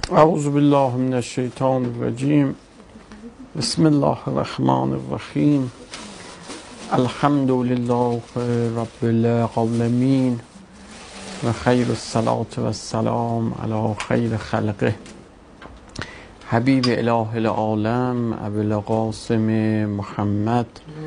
اعوذ بالله من الشیطان الرجیم. بسم الله الرحمن الرحیم. الحمد لله رب العالمین و خیر الصلاة و السلام علی خیر خلقه حبیب اله العالم ابو القاسم محمد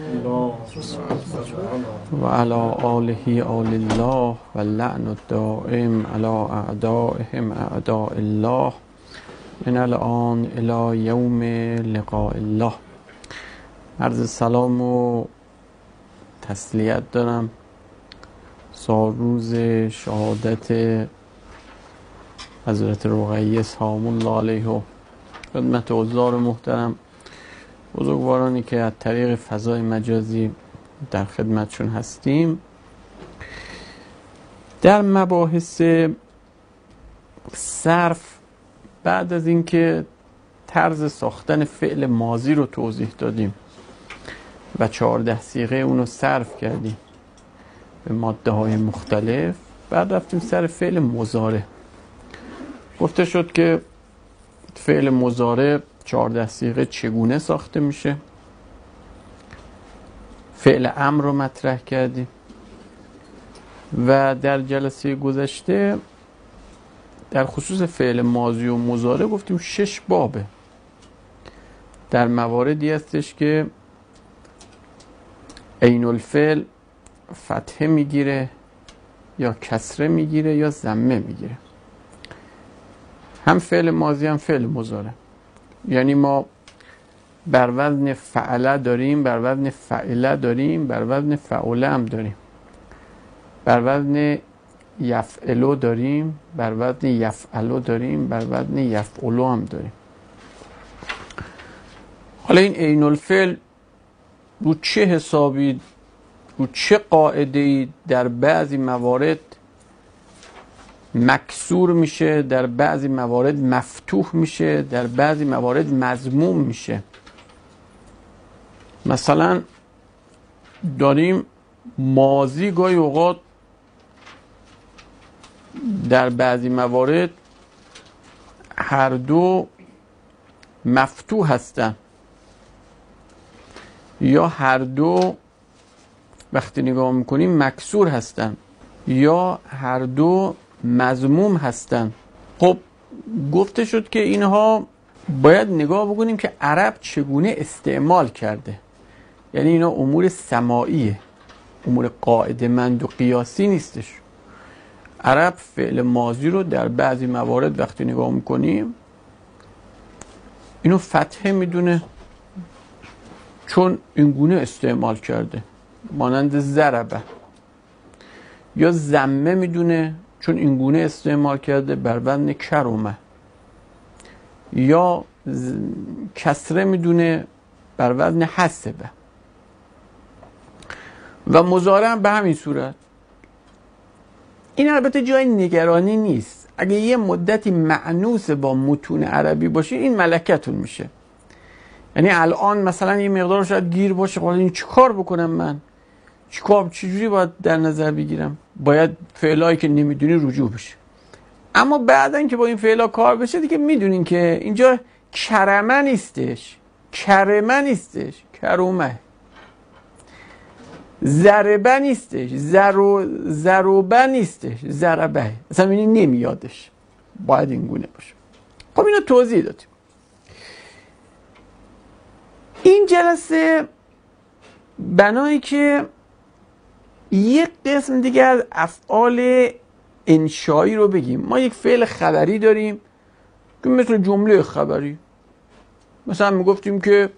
و علی آله آل الله و لعن الدائم علی اعدائهم اعداء الله من الان الی یوم لقاء الله. عرض سلام و تسلیت دارم سالروز شهادت حضرت رقیه سلام الله علیه و خدمت حضار محترم بزرگوارانی که از طریق فضای مجازی در خدمتشون هستیم. در مباحث صرف بعد از اینکه طرز ساختن فعل ماضی رو توضیح دادیم و 14 صیغه اونو صرف کردیم به ماده های مختلف، بعد رفتیم سر فعل مضارع. گفته شد که فعل مضارع 14 صیغه چگونه ساخته میشه. فعل امر رو مطرح کردیم و در جلسه گذشته در خصوص فعل ماضی و مضارع گفتیم 6 بابه. در مواردی هستش که عین الفعل فتحه میگیره یا کسره میگیره یا ضمه میگیره، هم فعل ماضی هم فعل مضارع. یعنی ما بر وزن فعله داریم، بر وزن فعله داریم، بر وزن فعله هم داریم، بر وزن یفعلو داریم، بر وزن یفعلو داریم، بر وزن یفعلو هم داریم. حالا این عین الفعل رو چه حسابی، رو چه قاعده‌ای در بعضی موارد مکسور میشه، در بعضی موارد مفتوح میشه، در بعضی موارد مضموم میشه. مثلا داریم ماضی گاهی اوقات در بعضی موارد هر دو مفتوح هستن یا هر دو وقتی نگاه میکنیم مکسور هستن یا هر دو مضموم هستن. خب گفته شد که اینها باید نگاه بکنیم که عرب چگونه استعمال کرده. یعنی اینا امور سماعیه، امور قاعده مند و قیاسی نیستش. عرب فعل ماضی رو در بعضی موارد وقتی نگاه میکنیم اینو فتحه میدونه چون اینگونه استعمال کرده، مانند ضربه، یا ضمه میدونه چون اینگونه استعمال کرده بر وزن کرمه، یا کسره میدونه بر وزن حسبه. و مضارع هم به همین صورت. این البته جای نگرانی نیست. اگه یه مدتی مأنوس با متون عربی باشه این ملکتون میشه. یعنی الان مثلا یه مقدار شاید گیر باشه، خب این چیکار بکنم من؟ چجوری باید در نظر بگیرم؟ باید فعلایی که نمیدونی رجوع بشه. اما بعداً که با این فعلا کار بشه دیگه میدونین که اینجا کرمه نیستش، کرمه نیستش، کرومه، ضربه نیستش، ضربه نیستش، ضربه. اصلا این نمیادش، باید این گونه باشه. خب اینو توضیح دادیم. این جلسه بنایی که یک قسم دیگه از افعال انشایی رو بگیم. ما یک فعل خبری داریم که مثل جمله خبری، مثلا میگفتیم که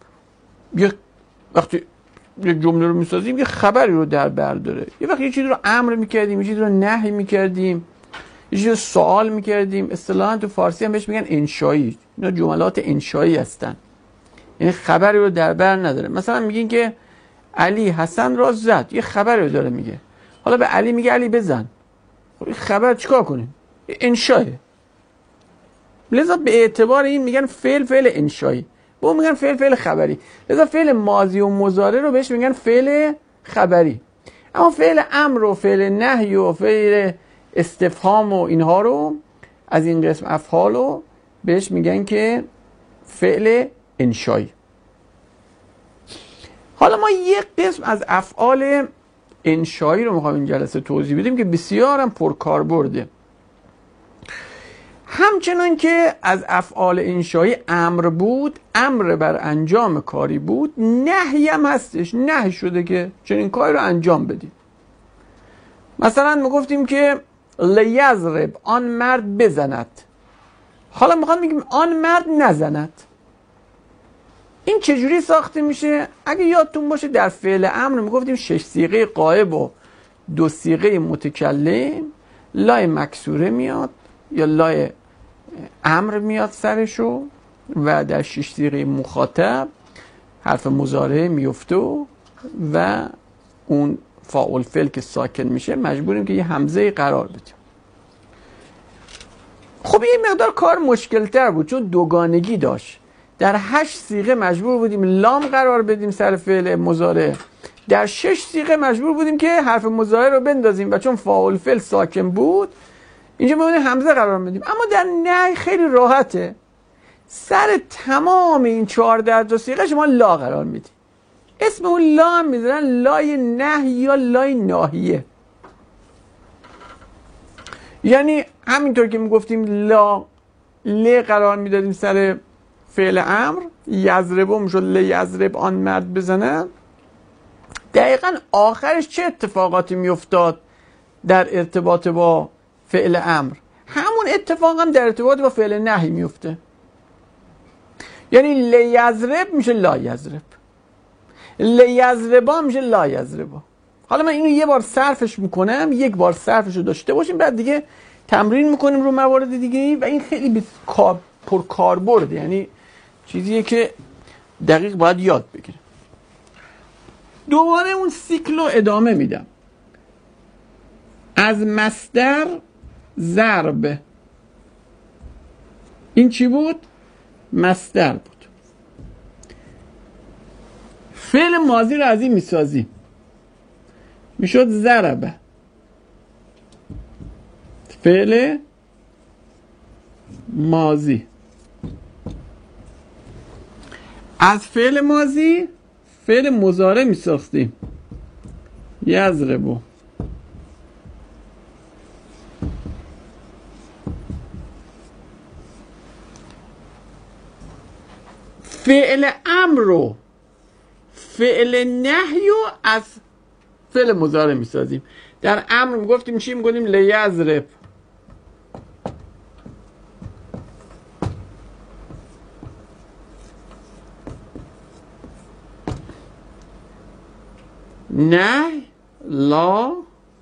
وقتی یک جمله رو میسازیم یه خبری رو در بر داره. یه وقت یه چیزی رو امر میکردیم، یه چیزی رو نهی میکردیم، یه چیزی رو سوال میکردیم. اصطلاحاً تو فارسی هم بهش میگن انشایی. اینا جملات انشایی هستن، یعنی خبری رو در بر نداره. مثلا میگین که علی حسن را زد، یه خبری رو داره میگه. حالا به علی میگه علی بزن، خب این خبر چیکار کنیم؟ انشایه. لذا به اعتبار این میگن فعل انشایی، به اون میگن فعل خبری. لذا فعل ماضی و مضارع رو بهش میگن فعل خبری. اما فعل امر و فعل نهی و فعل استفهام و اینها رو، از این قسم افعال رو بهش میگن که فعل انشایی. حالا ما یک قسم از افعال انشایی رو میخوایم این جلسه توضیح بدیم که بسیار هم پرکاربرده. همچنان که از افعال انشایی امر بود، امر بر انجام کاری بود، نهی هم هستش، نهی شده که چنین کاری رو انجام بدیم. مثلا میگفتیم که لیضرب، آن مرد بزند. حالا میخوام بگیم آن مرد نزند. این چجوری ساخته میشه؟ اگه یادتون باشه در فعل امر میگفتیم 6 صیغه غایب و 2 صیغه متکلم، لای مکسوره میاد یا لای امر میاد سرشو، و در 6 صیغه مخاطب حرف مضارع میفته و اون فاعل فعل که ساکن میشه مجبوریم که یه همزه قرار بدیم. خب یه مقدار کار مشکل تر بود چون دوگانگی داشت. در 8 صیغه مجبور بودیم لام قرار بدیم سر فعل مضارع، در 6 صیغه مجبور بودیم که حرف مضارع رو بندازیم و چون فاعل فعل ساکن بود اینجا می‌بینیم همزه قرار بدیم. اما در نهی خیلی راحته، سر تمام این 14 تا صیغه شما لا قرار میدید. اسم اون لا هم میذارن لای نهی یا لای ناهیه. یعنی همینطور که میگفتیم لا ل قرار میدادیم سر فعل امر، یضربو میشد لیضرب، آن مرد بزنه، دقیقا آخرش چه اتفاقاتی میافتاد در ارتباط با فعل امر؟ همون اتفاق هم در ارتباط با فعل نهی میفته. یعنی لیضرب میشه لا یضرب، لیضربا میشه لا یضربا. حالا من اینو یه بار صرفش میکنم، یک بار صرفش رو داشته باشیم، بعد دیگه تمرین میکنیم رو موارد دیگه و این خیلی پرکاربرده، یعنی چیزیه که دقیق باید یاد بگیریم. دوباره اون سیکل رو ادامه میدم. از مصدر ضرب، این چی بود؟ مصدر بود. فعل ماضی رو از این میسازیم، میشد ضربه. فعل ماضی، از فعل ماضی فعل مضارع میساختیم، یضربو. فعل امر رو، فعل نهی رو از فعل مضارع میسازیم. در امر میگفتیم چی؟ میگفتیم لیضرب، نه لا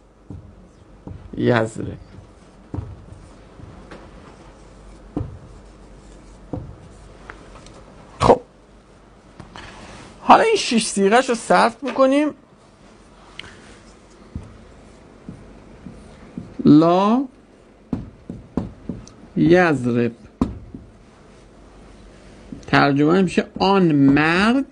یضرب. خب حالا این 6 صیغه‌شو صرف میکنیم. لا یضرب ترجمه میشه آن مرد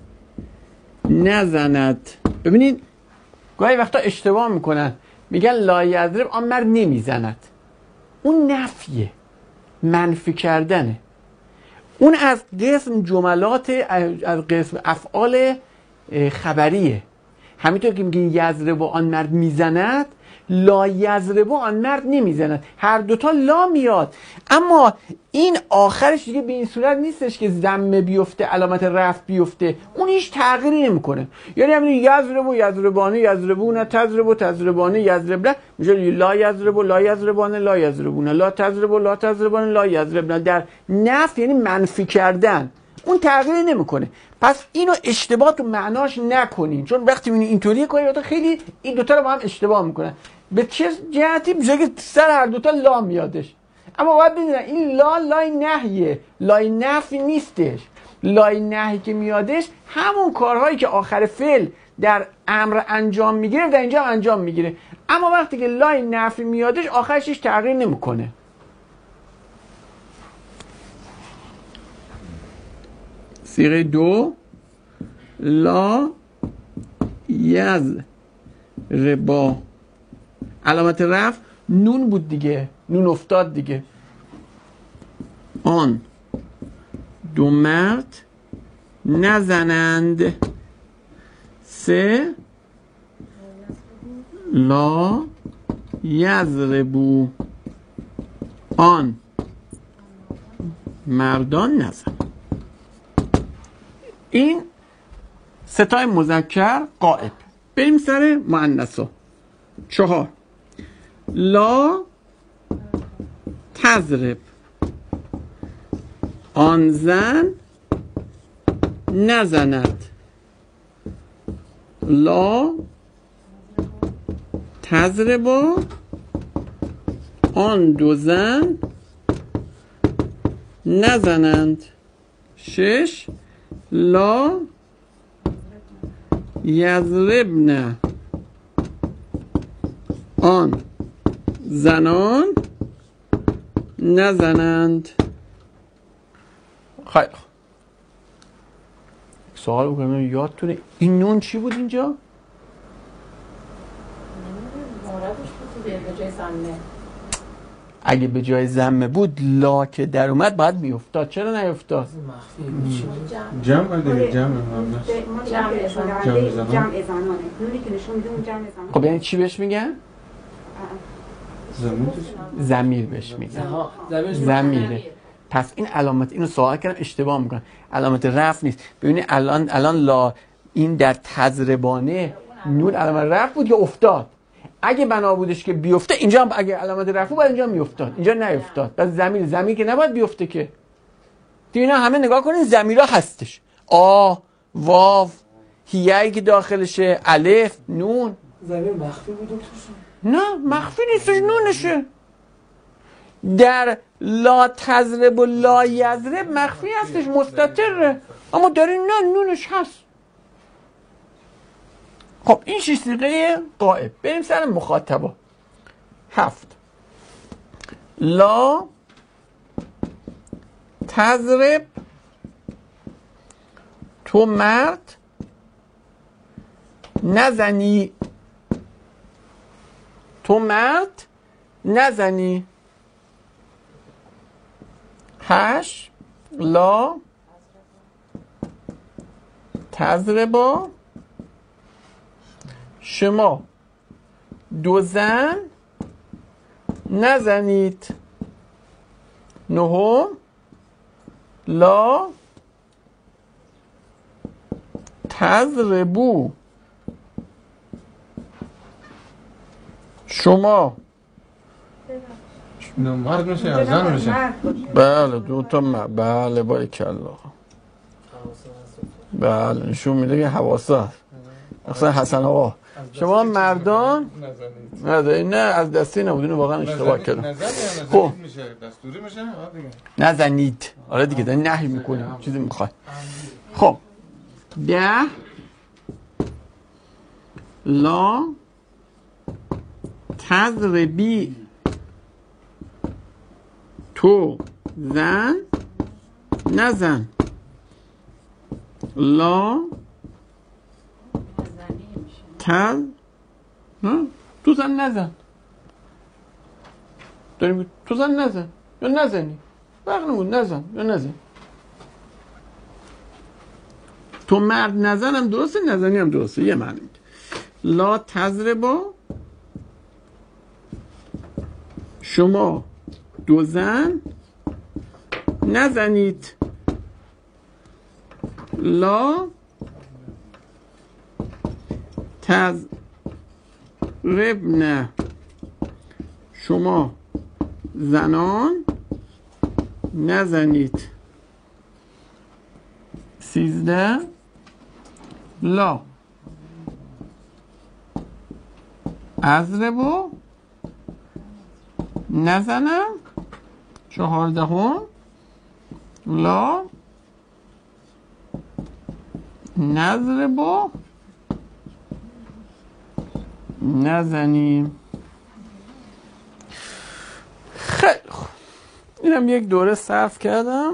نزند. ببینید گاهی وقتا اشتباه میکنن، میگن لا یضرب، آن مرد نمیزند. اون نفیه، منفی کردنه. اون از قسم جملات، از قسم افعال خبریه. همینطور که میگن یضرب آن مرد میزند، لا یضرب آن مرد نمیزند، هر دوتا لا میاد. اما این آخرش دیگه به این صورت نیستش که ضمه بیفته، علامت رفع بیفته، اون هیچ تغییری نمیکنه. یعنی همین یضرب و یضربانه، یضربون، تضرب و تضربانه، یضربن میشه لا یضرب و لا یضربانه، لا یضربون، لا تضرب و لا تضربانه، لا یضربن. در نفی یعنی منفی کردن، اون تغییری نمیکنه. پس اینو اشتباه تو معناش نکنین، چون وقتی میبینی اینطوریه کاری خیلی این دوتا رو با هم اشتباه میکنن. به چه جهتی؟ میشه که سر هر دوتا لا میادش. اما باید بدونن این لا لای نهیه، لای نفی نیستش. لای نهی که میادش همون کارهایی که آخر فعل در امر انجام میگیره در اینجا انجام میگیره. اما وقتی که لای نفی میادش آخرش هیچ تغییر نمیکنه. صیغه 2 لا یضربا، علامت رفع نون بود دیگه، نون افتاد دیگه. آن دو مرد نزنند. 3 لا یضربوا آن مردان نزن. این ستای مذکر غائب. بریم سر مؤنثا. 4 لا تضرب آن زن نزند. لا تضرب آن دو زن نزنند. 6 لا یضربن آن زنان نزنند. خیلی خوب. سوال بکنم یادتونه این نون چی بود اینجا؟ اگه به جای زمه بود لا که در اومد باید میافتاد. چرا نیافتاد؟ جمع دیگه جمع زنانه. نونی که نشون میده اون جمع زنانه. خب یعنی چی بهش میگن؟ ضمیر بهش میگن. ضمیره. پس این علامت اینو سوال کردم اشتباه میکنم. علامت رفع نیست. ببینید الان لا این در تضربانه نون علامت رفع بود یا افتاد؟ اگه بنا بودش که بیفته اینجا هم اگه علامت رفع بود اینجا میافتاد. اینجا نیافتاد. پس ضمیر که نباید بیفته که. اینا همه نگاه کنین ضمیرا هستش. آ، واو، هیایی که داخلشه، الف، نون. ضمیر مخفی بود دکتر؟ نه مخفی نیستش، نونشه. در لا تضرب و لا یضرب مخفی هستش، مستتره، اما در این نه نونش هست. خب این 6 صیغه غائب. بریم سر مخاطبا. 7 لا تضرب تو مرد نزنی. تو مرد نزنی. 8 لا تضربا شما دو زن نزنید. 9 لا تضربو شما مرد میشه یا زن میشه؟ بله دو تا بله باریکلا. بله نشون میده که حواسا اصلا حسن آقا شما مردان نزنید. نه از دستی نبود، اینو واقعا اشتباه کردم. خب دستوری میشه نزنید. آره دیگه دارین نهی میکنیم چیزی میخواد. خب 10 لا تضربی تو زن نزن. لا تو زن نزن. داریم تو زن نزن یا نزنی فرق نمود، نزن یا نزن. تو مرد نزن هم درسته، نزنی هم درسته، یه معنی میده. لا تضربا شما دو زن نزنید. لا تضربن شما زنان نزنید. 13 لا اضربو نزنم. 14 لا نضربو نزنیم. خیلی خوب، اینم یک دوره صرف کردم.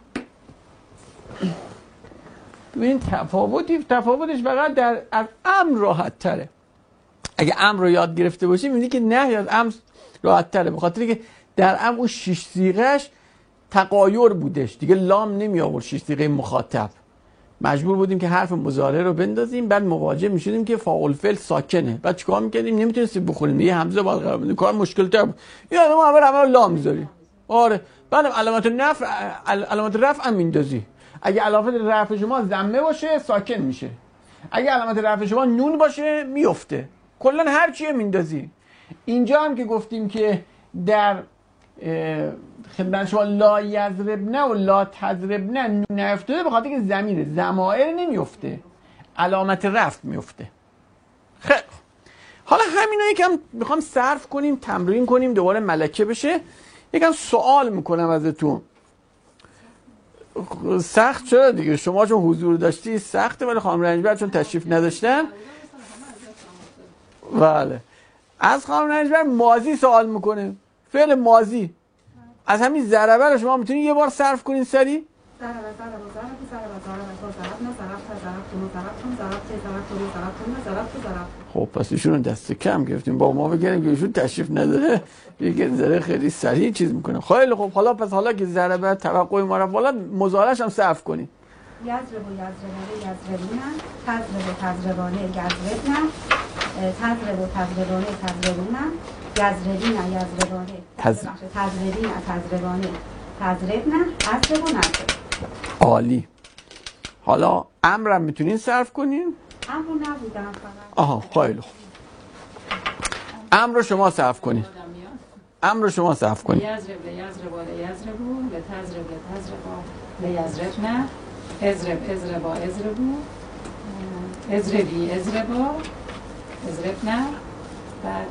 ببین تفاوتش فقط در از امر راحت تره. اگه امر رو یاد گرفته باشی میبینی که نهی از امر راحت تره، به خاطر که در امر اون 6 صیغه‌اش تغایر بودش دیگه، لام نمی آورد 6 صیغه مخاطب، مجبور بودیم که حرف مضارع رو بندازیم، بعد مواجه میشدیم که فاعل فعل ساکنه، بعد چیکار میکردیم؟ نمیتونستیم بخونیم یه همزه باید قرار بدیم، کار مشکل تر بود، یعنی ما اول لام میذاریم. آره بعد علامت رفع هم میندازی. اگه علامت رفع شما ضمه باشه ساکن میشه، اگه علامت رفع شما نون باشه میفته، کلا هر چیه میندازی. اینجا هم که گفتیم که در خدمت شما لا یضربن و لا تضربن نون نیفتاده به خاطر که ضمیر ضمائر نمیفته، علامت رفع میفته. خیلی حالا همینا یکم میخوام صرف کنیم، تمرین کنیم، دوباره ملکه بشه. یکم سوال میکنم ازتون. سخت شده دیگه، شما چون حضور داشتی سخته، ولی خانم رنجبر چون تشریف نداشتن. بله از خانم رنجبر ماضی سوال میکنه، فعل ماضی از همین ضربه رو شما میتونید یه بار صرف کنین سری؟ خب پس ایشون رو دست کم گرفتیم، با ما بگیریم که ایشون تشریف نداره یه ذره خیلی سریع چیز میکنه. خیلی خب حالا پس حالا که ضربه توقع ما رو بالا، مضارعش هم صرف کنین. یضرب و یضربانه یضربونن، تضرب و تضربانه یضربنن، تضرب و تضربانه تضربونن، یضربین یضربانه تضربین تضربانه تضربنن، اضرب و نضرب. عالی. حالا امرم میتونین صرف کنین؟ امر نبودم فقط. آها خیلی خوب. امر رو شما صرف کنین. امر رو شما صرف کنین. یضرب لیضربا لیضربو، لتضرب لتضربا لیضربن، اضرب اضربا اضربو، اضربی اضربا اضربن، بعد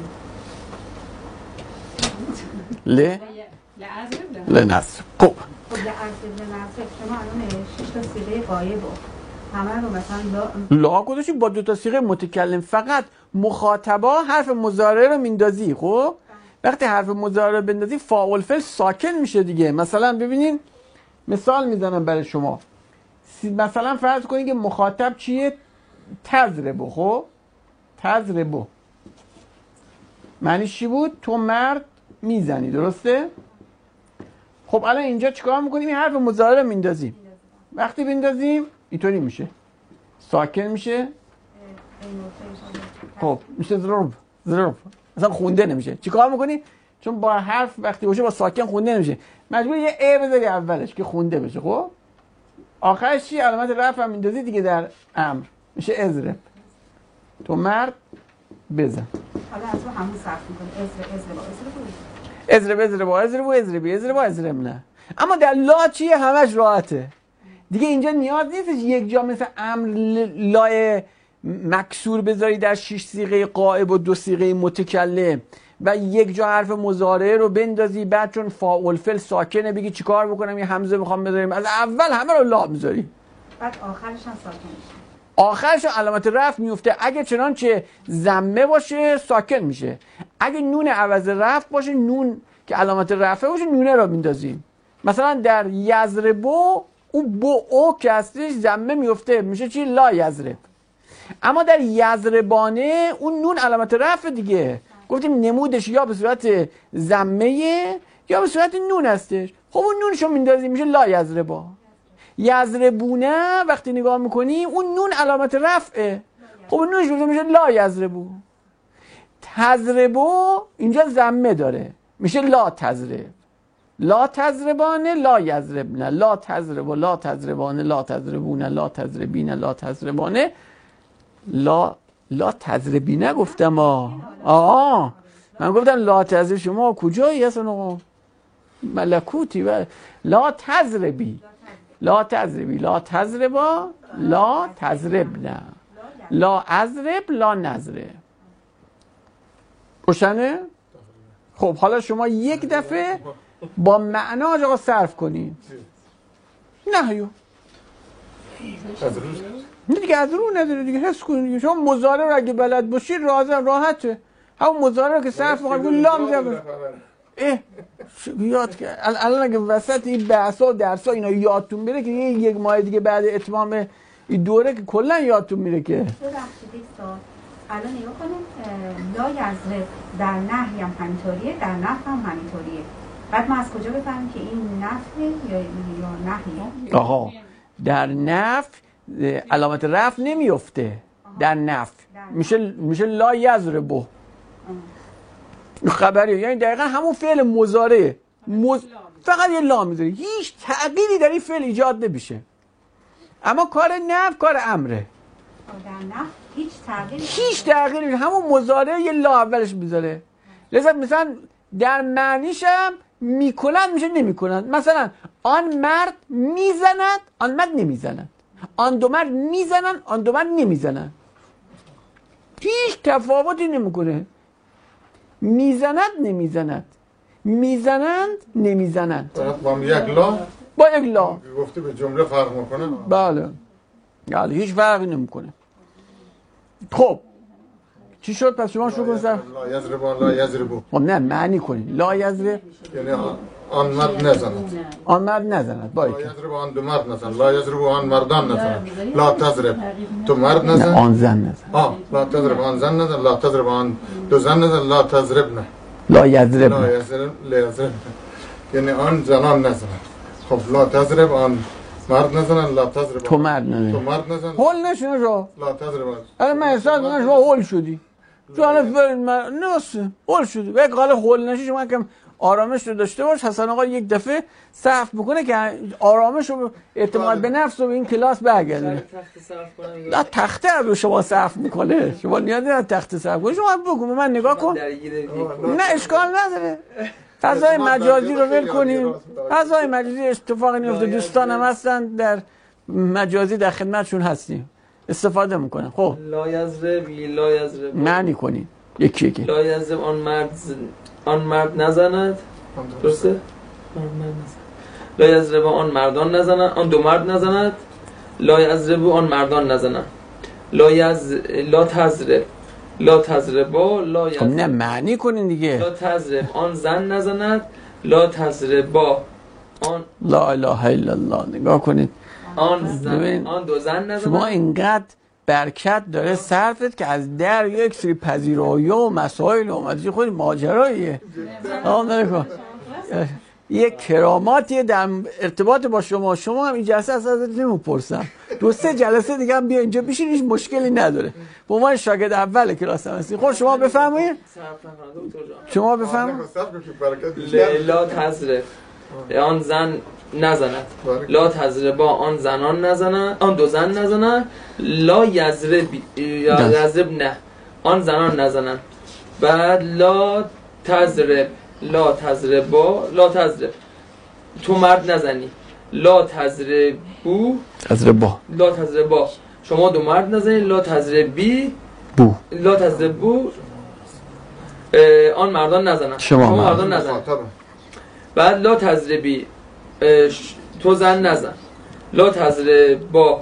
لنصر. خب خب لعضرب لنضرب شما الان 6 تا صیغه غایب و همه رو مثلا لا گذاشتیم با 2 تا صیغه متکلم، فقط مخاطبا حرف مضارع رو میندازی. خب وقتی حرف مضارع رو بندازی فاعل فعل ساکن میشه دیگه. مثلا ببینین مثال میزنم برای شما. مثلا فرض کنید که مخاطب چیه؟ تضربو. خب تضربو معنیش چی بود؟ تو مرد میزنی، درسته؟ خب الان اینجا چیکار میکنیم؟ این حرف مضارع رو میندازیم. وقتی بندازیم اینطوری میشه، ساکن میشه. خب میشه ضرب اصلا خونده نمیشه. چیکار میکنی؟ چون با حرف وقتی باشه با ساکن خونده نمیشه، مجبور یه ای بذاری اولش که خونده بشه. خب آخرش چی؟ علامت رفع هم میندازی دیگه در امر، میشه اضرب، تو مرد بزن. حالا از همون صرف میکنه اضرب نه. اما در لا چیه؟ همش راحته دیگه. اینجا نیاز نیست یک جا مثل امر لای مکسور بذاری در 6 صیغه غائب و 2 صیغه متکلم و یک جا حرف مضارع رو بندازی، بعد چون فاعل فعل ساکنه بگی چیکار بکنم یه همزه میخوام بذاریم، از اول همه رو لا میذاری، بعد آخرش هم ساکن میشه. آخرش علامت رفع میفته. اگه چنانچه ضمه باشه ساکن میشه، اگه نون عوض رفع باشه، نون که علامت رفع باشه نونه رو میندازیم. مثلا در یضربو اون بو او که هستش ضمه میفته، میشه چی؟ لا یضرب. اما در یضربانه اون نون علامت رفع دیگه، گفتیم نمودش یا به صورت ضمه یا به صورت نون هستش. خب اون نونشو میندازیم میشه لا یضربا. یضربونه وقتی نگاه میکنیم اون نون علامت رفعه، خب اون نونش میشه لا یضربو. تضربو اینجا ضمه داره میشه لا تضرب. لا تضربانه لا یضربنه، لا تضرب لا تضربانه لا تضربونه لا تضربینه لا تضربانه لا تضربینه گفتم. من گفتم لا تضرب، شما کجایی اصلا؟ ملکوتی. و لا تضربی لا تضربی لا تضربا لا تضربنه لا اضرب لا نضرب. روشنه؟ خب حالا شما یک دفعه با معناش آقا صرف کنید. نهیو دیگه از رو نداره دیگه، حس کنید دیگه. شما مضارع رو اگه بلد باشید راحته. همون مضارع رو که صرف می‌خواید لام زبر یاد کرد. الان اگه وسط این بحثا و درسا اینا یادتون بره که یک ماه دیگه بعد اتمام این دوره که کلا یادتون میره که ببخشید یک سوال. الان نگاه کنیم لا یضرب در نهی هم همینطوریه، در نفی هم همینطوریه. بعد ما از کجا بفهمیم که این نفی یا نهی؟ آها در نفی علامت رفع نمیفته. در نفی میشه لا یضربه خبریه، یعنی دقیقا همون فعل مضارعه فقط یه لا میذاری، هیچ تغییری در این فعل ایجاد نمیشه. اما کار نفی کار امره، در نفی هیچ تغییری همون مضارعه یه لا اولش میذاره. لذا مثلا در معنیش هم میکنند میشه نمیکنند. مثلا آن مرد میزند آن مرد نمیزند، آن دو مرد میزنند آن دو مرد نمیزنند، هیچ تفاوتی نمیکنه. میزند نمیزند، میزنند نمیزنند، با یک لا با یک لا گفته به جمله فرق میکنه. بله هیچ فرقی نمیکنه. خب چی شد پس شما شروع کنید؟ لا یضرب لا یضربو. خب نه معنی کنید لا یضرب یعنی آن مرد نزند، آن مرد نزند، لا یضرب آن دو مرد نزند، لا یضرب آن مردان نزند، لا تضرب تو مرد نه نزند، آن زن نزند، لا تضرب آن زن نزند، لا تضرب آن دو زن نزند، لا تضرب نه، لا یضرب لا یضرب لا یضرب یعنی آن زنان نزند. خب لا تضرب آن مرد نزند، لا تضرب تو مرد نزند، تو مرد نزند، هول نشون رو لا تضرب الان من احساس میکنم شما هول شدی، تو الان نه هول شدی و قال هول نشی. شما کم آرامش رو داشته باش. حسن آقا یک دفعه صرف بکنه که آرامش رو اعتماد به نفس رو به این کلاس برگردونه. نه تخته رو شما صرف میکنه، شما نیاز نداره تخته صرف کنه. شما بگو من نگاه کن، نه اشکال نداره. فضای مجازی رو ول کنیم، فضای مجازی اتفاقی نمیفته. دوستانم هستن در مجازی در خدمتشون هستیم، استفاده میکنن. خب لا یضرب لا یضرب معنی کنین یکی یکی. لا یضرب آن مرد نزند، درسته؟ آن مرد نزند. لا یضرب آن مردان نزند، آن دو مرد نزند. لا یضرب آن مردان نزند. لا تضرب لا تضربا لا خب نه معنی کنین دیگه. لا تضرب آن زن نزند، لا تضربا آن لا اله الا الله. نگاه کنید آن زن آن دو زن نزند. شما اینقدر برکت داره صرفت که از در یک سری پذیرایی و مسائل اومدی خود ماجراییه. نکن یک کراماتیه در ارتباط با شما هم این جلسه ازت نمیپرسم، دو سه جلسه دیگه هم بیا اینجا بشین، هیچ مشکلی نداره. به عنوان شاگرد اول کلاس هم هستی. خب شما بفرمایید، شما بفرمایید. لا تضرب آن زن نزند، لا تضربا آن زنان نزنند، آن دو زن نزنند. لا یضرب نه آن زنان نزنند. بعد لا تضربا لا تضرب تو مرد نزنی، لا تضربا شما دو مرد نزنی، لا تضربو آن مردان نزنند، شما مردان نزنید. بعد لا تضربی تو زن نزن، لا تضربا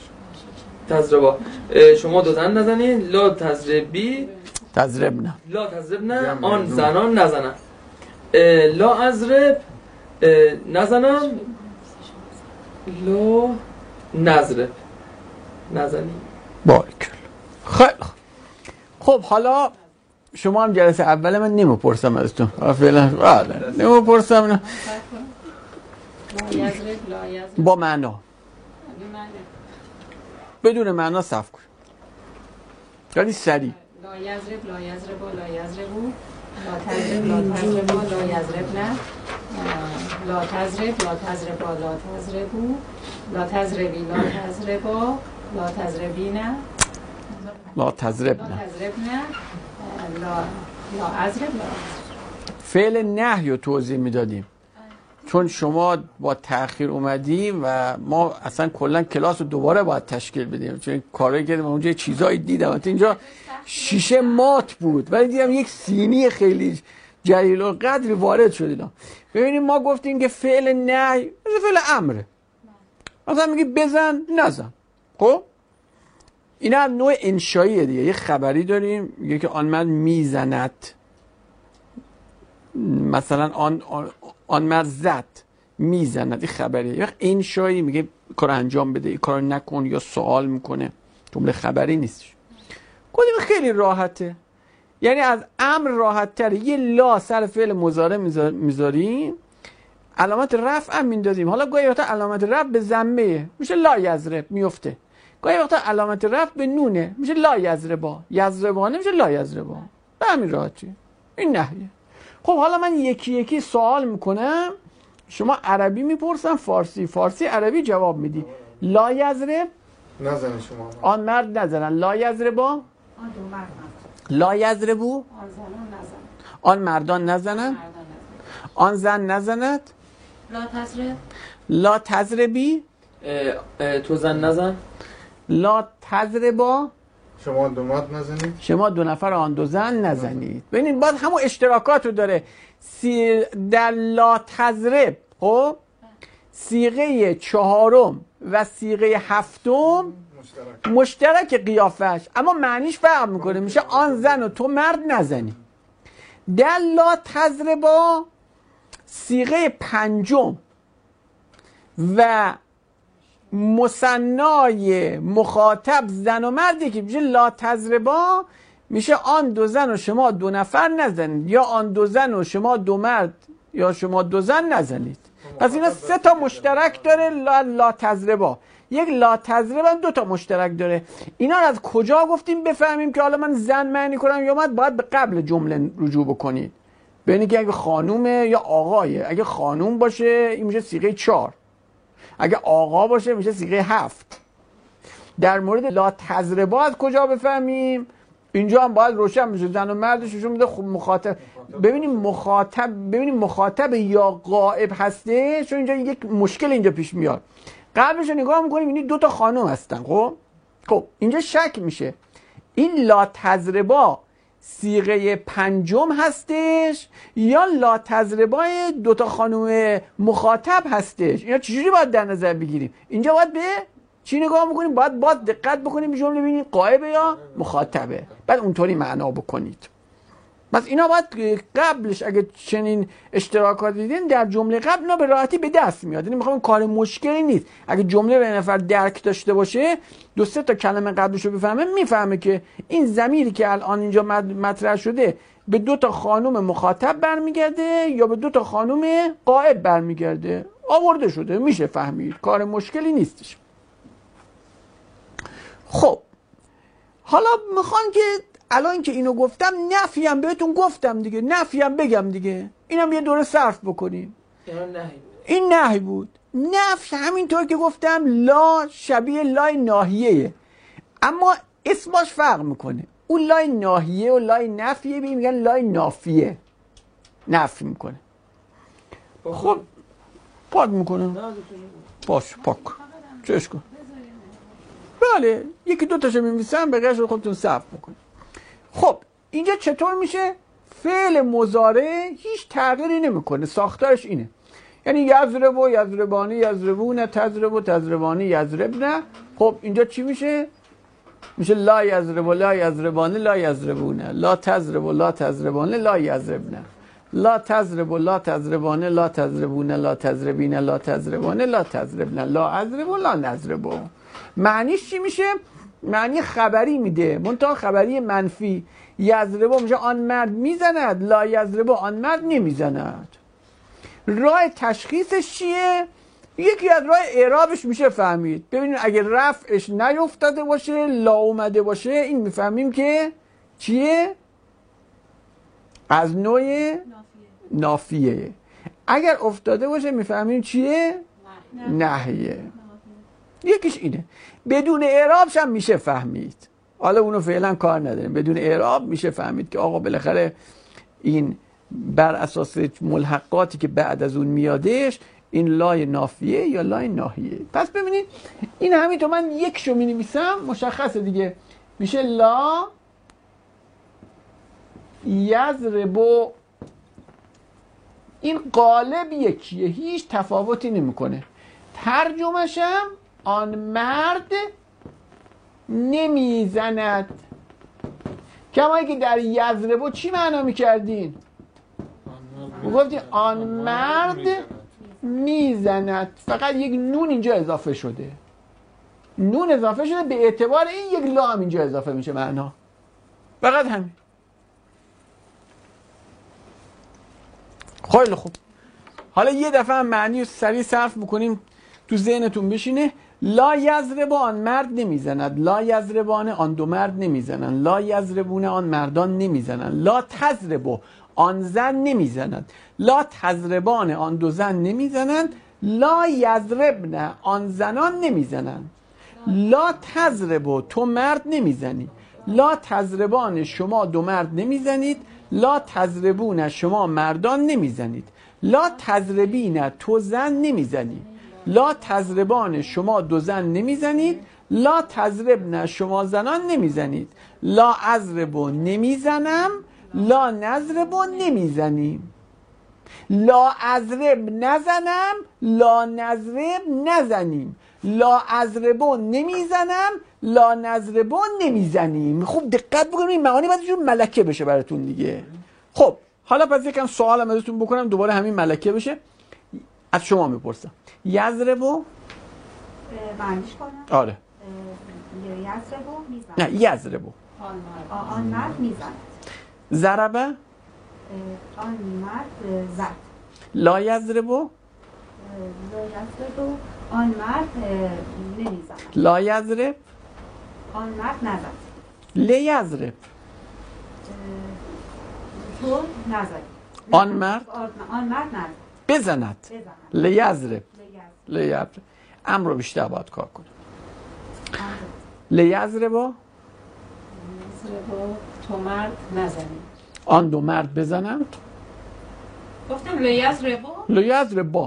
شما دو زن نزنید، لا تضربنا آن زنان نزنند. لا اضرب نزنم، لا نضرب نزنی. بارک. خب حالا شما هم جلسه اول من نمیپرسم ازتون فعلا، نمیپرسم با معنا بدون معنا صف کن، یعنی سریع. لا یضرب لا یضرب لا یضربو، لا تضرب لا تضربا لا یضربنا، لا تضرب لا تضربا لا تضربو، لا تضربی لا تضربا لا تضربینا، لا تضربنا لا اضرب لا. فعل نهی رو توضیح میدادیم چون شما با تأخیر اومدی و ما اصلا کلا کلاس رو دوباره باید تشکیل بدیم، چون کارایی کردیم اونجا چیزایی دیدم. اینجا شیشه مات بود ولی دیدم یک سینی خیلی جلیل القدری وارد شد اینا. ببینیم ما گفتیم که فعل نهی فعل امره، مثلا میگی بزن نزن. خب اینا هم نوع انشاییه دیگه. یه خبری داریم میگه که آن مرد میزند، مثلا آن مرد زد میزند، این خبریه. یه انشایی میگه کار انجام بده، این کار نکن، یا سوال میکنه، جمله خبری نیستش. گفتیم خیلی راحته. یعنی از امر راحت تره. یه لا سر فعل مضارع میذاریم، علامت رفع هم میندازیم. حالا گاهی وقتا علامت رفع به ضمه میشه لا یضرب میفته، گاهی وقتا علامت رفع به نونه میشه لا یضربا، یضربانه میشه لا یضربا. به همین راحتی. این نحیه. خب حالا من یکی یکی سوال میکنم، شما عربی میپرسم، فارسی عربی جواب میدی. لا یضرب نزنه شما آن مرد نزنن، لا یضربا آن دو مرد لا یضربو آن زنان نزن، آن مردان نزنن، مردان نزن. آن زن نزند، لا تضرب لا تضربی تو زن نزن، لا تضربا شما دو مرد نزنید. شما دو نفر آن دو زن نزنید. ببینید باز همون اشتراکات رو داره. در لا تضرب خب صیغه چهارم و صیغه هفتم مشترک قیافش، اما معنیش فرق میکنه، میشه آن زن و تو مرد نزنی. در لا تضربا صیغه پنجم و مثنای مخاطب زن و مردی که میشه لا تضربا، میشه آن دو زن و شما دو نفر نزنید، یا آن دو زن و شما دو مرد یا شما دو زن نزنید. پس اینا سه تا مشترک داره. لا تضربا یک لا تضرب هم دو تا مشترک داره. اینا رو از کجا گفتیم بفهمیم که حالا من زن معنی کنم یا باید به قبل جمله رجوع بکنید. ببینید که اگه خانومه یا آقایه. اگه خانوم باشه این میشه صیغه 4، اگه آقا باشه میشه صیغه 7. در مورد لا تضربا از کجا بفهمیم؟ اینجا هم باید روشن بشه زن و مردش نشون میده. خب مخاطب ببینیم مخاطب یا غائب هسته، چون اینجا یک مشکل اینجا پیش میاد. قبلش رو نگاه میکنیم این دو تا خانم هستن. خب اینجا شک میشه این لا تضربا صیغه پنجم هستش یا لا تضربا دو تا خانم مخاطب هستش. اینا چجوری باید در نظر بگیریم؟ اینجا باید به چی نگاه میکنیم؟ باید دقت بکنیم به جمله ببینیم غائبه یا مخاطبه، بعد اونطوری معنا بکنید. پس اینا باید قبلش اگه چنین اشتراکات دیدین در جمله قبل اینا به راحتی به دست میاد. یعنی میخوام کار مشکلی نیست. اگه جمله به نفر درک داشته باشه، دو سه تا کلمه قبلش رو بفهمه، میفهمه که این ضمیری که الان اینجا مطرح شده به دو تا خانم مخاطب برمیگرده یا به دو تا خانم غائب برمیگرده. آورده شده، میشه فهمید، کار مشکلی نیستش. خب حالا میخوان که الان که اینو گفتم نفی هم بهتون گفتم دیگه، نفی هم بگم دیگه، اینم یه دوره صرف بکنیم. این نهی بود. نفی همینطور که گفتم لا شبیه لای ناهیه، اما اسمش فرق میکنه. اون لای ناهیه و لای نفیه میگن لای نافیه، نفی میکنه. خب پاک میکنه، باش پاک چش کن. بله یکی دو تاشو میمیسن به غیرش رو خودتون صرف بکنید. خب اینجا چطور میشه؟ فعل مضارع هیچ تغییری نمیکنه، ساختارش اینه. یعنی یضرب و یضربانی یضربون، تضرب و تضربانی یضربن. خب اینجا چی میشه؟ میشه لا یضرب و لا یضربانی لا یضربون، لا تضرب و لا تضربانی لا یضربن، لا تضرب و لا تضربانی لا تضربون، لا تضربین لا تضربانی لا تضربن، لا اضرب و لا نضرب. معنیش چی میشه؟ معنی خبری میده، منتها خبری منفی. یضرب میشه آن مرد میزند، لا یضرب آن مرد نمیزند. راه تشخیصش چیه؟ یکی از راه اعرابش میشه فهمید. ببینید اگه رفعش نیفتاده باشه، لا اومده باشه، این میفهمیم که چیه؟ از نوع نافیه. اگر افتاده باشه میفهمیم چیه؟ نهیه. یکیش اینه. بدون اعرابش هم میشه فهمید. حالا اونو فعلا کار نداریم. بدون اعراب میشه فهمید که آقا بالاخره این بر اساس ملحقاتی که بعد از اون میادش این لای نافیه یا لای ناهیه. پس ببینید این همینطور من یکشو می نویسم مشخصه دیگه، میشه لا یضربو. این قالب یکیه، هیچ تفاوتی نمیکنه. ترجمه‌شم آن مرد نمیزند. کما که در یضربو چی معنا میکردین؟ گفتین آن مرد میزند، فقط یک نون اینجا اضافه شده. نون اضافه شده به اعتبار این یک لا هم اینجا اضافه میشه معنا. فقط همین. خیلی خوب. حالا یه دفعه هم معنی رو سریع صرف بکنیم تو ذهنتون بشینه. لا یضرب آن مرد نمیزند، لا یضربان آن دو مرد نمیزنند، لا یضربون آن مردان نمیزنند، لا تضرب آن زن نمیزند، لا تضربان آن دو زن نمیزنند، لا یضربن آن زنان نمیزنند، لا تضرب تو مرد نمیزنی، لا تضربان شما دو مرد نمیزنید، لا تضربون شما مردان نمیزنید، لا تضربین تو زن نمیزنی، لا تضربان شما دو زن نمیزنید، لا تضربن شما زنان نمیزنید، لا اضرب نمیزنم، لا نضرب نمیزنیم، لا اضرب نزنم، لا نضرب نزنیم، لا اضرب نمیزنم، لا نضرب نمیزنیم. خوب دقت بکنید این معانی باید جور ملکه بشه براتون دیگه. خب حالا پس یکم سوالم ازتون بکنم دوباره همین ملکه بشه. از شما میپرسم یضربو معنیش کنم؟ آره. یضربو میزند. نه یضربو آن مرد میزند. ضربه آن مرد زد. لا یضربو لا یضربو آن مرد نمیزند. لا یضرب آن مرد نزد. لیضرب تو نزدی. آن مرد آن مرد نزد. بزند لیضرب لیضرب امر رو بیشتر باید کار کنم. لیضربو تو مرد نزنی. آن دو مرد بزنند. گفتم لیضربو لیضربو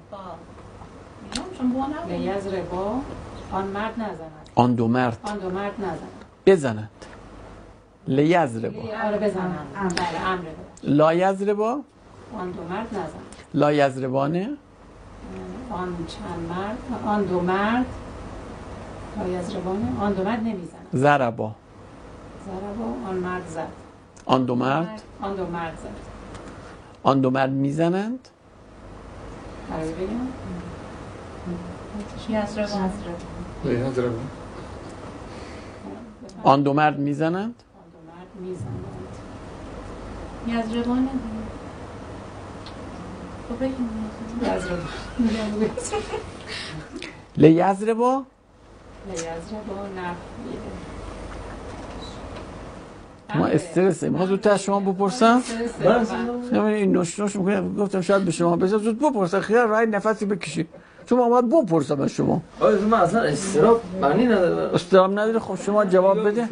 لیضربو آن مرد نزند. آن دو مرد نزند. بزنند. لیضربو آره بزنند. بله امر بود. لا یضربو آن دو مرد نزند. لا یضربانه آن چند مرد آن دو مرد لا یضربانه آن دو مرد نمیزنند. ضربا آن مرد زد. آن دو مرد زد. آن دو مرد میزنند. عربی بگم یضرب آن دو مرد میزنند. یضربانه لیضربو ما استرسه ما زودتر از شما بپرسم. این نوش میکنم گفتم شاید به شما بزن زود بپرسم خیال رای نفسی بکشی چون ما باید بپرسم از شما. آره من اصلا استراب معنی نداره. استراب نداره. خب شما جواب بده.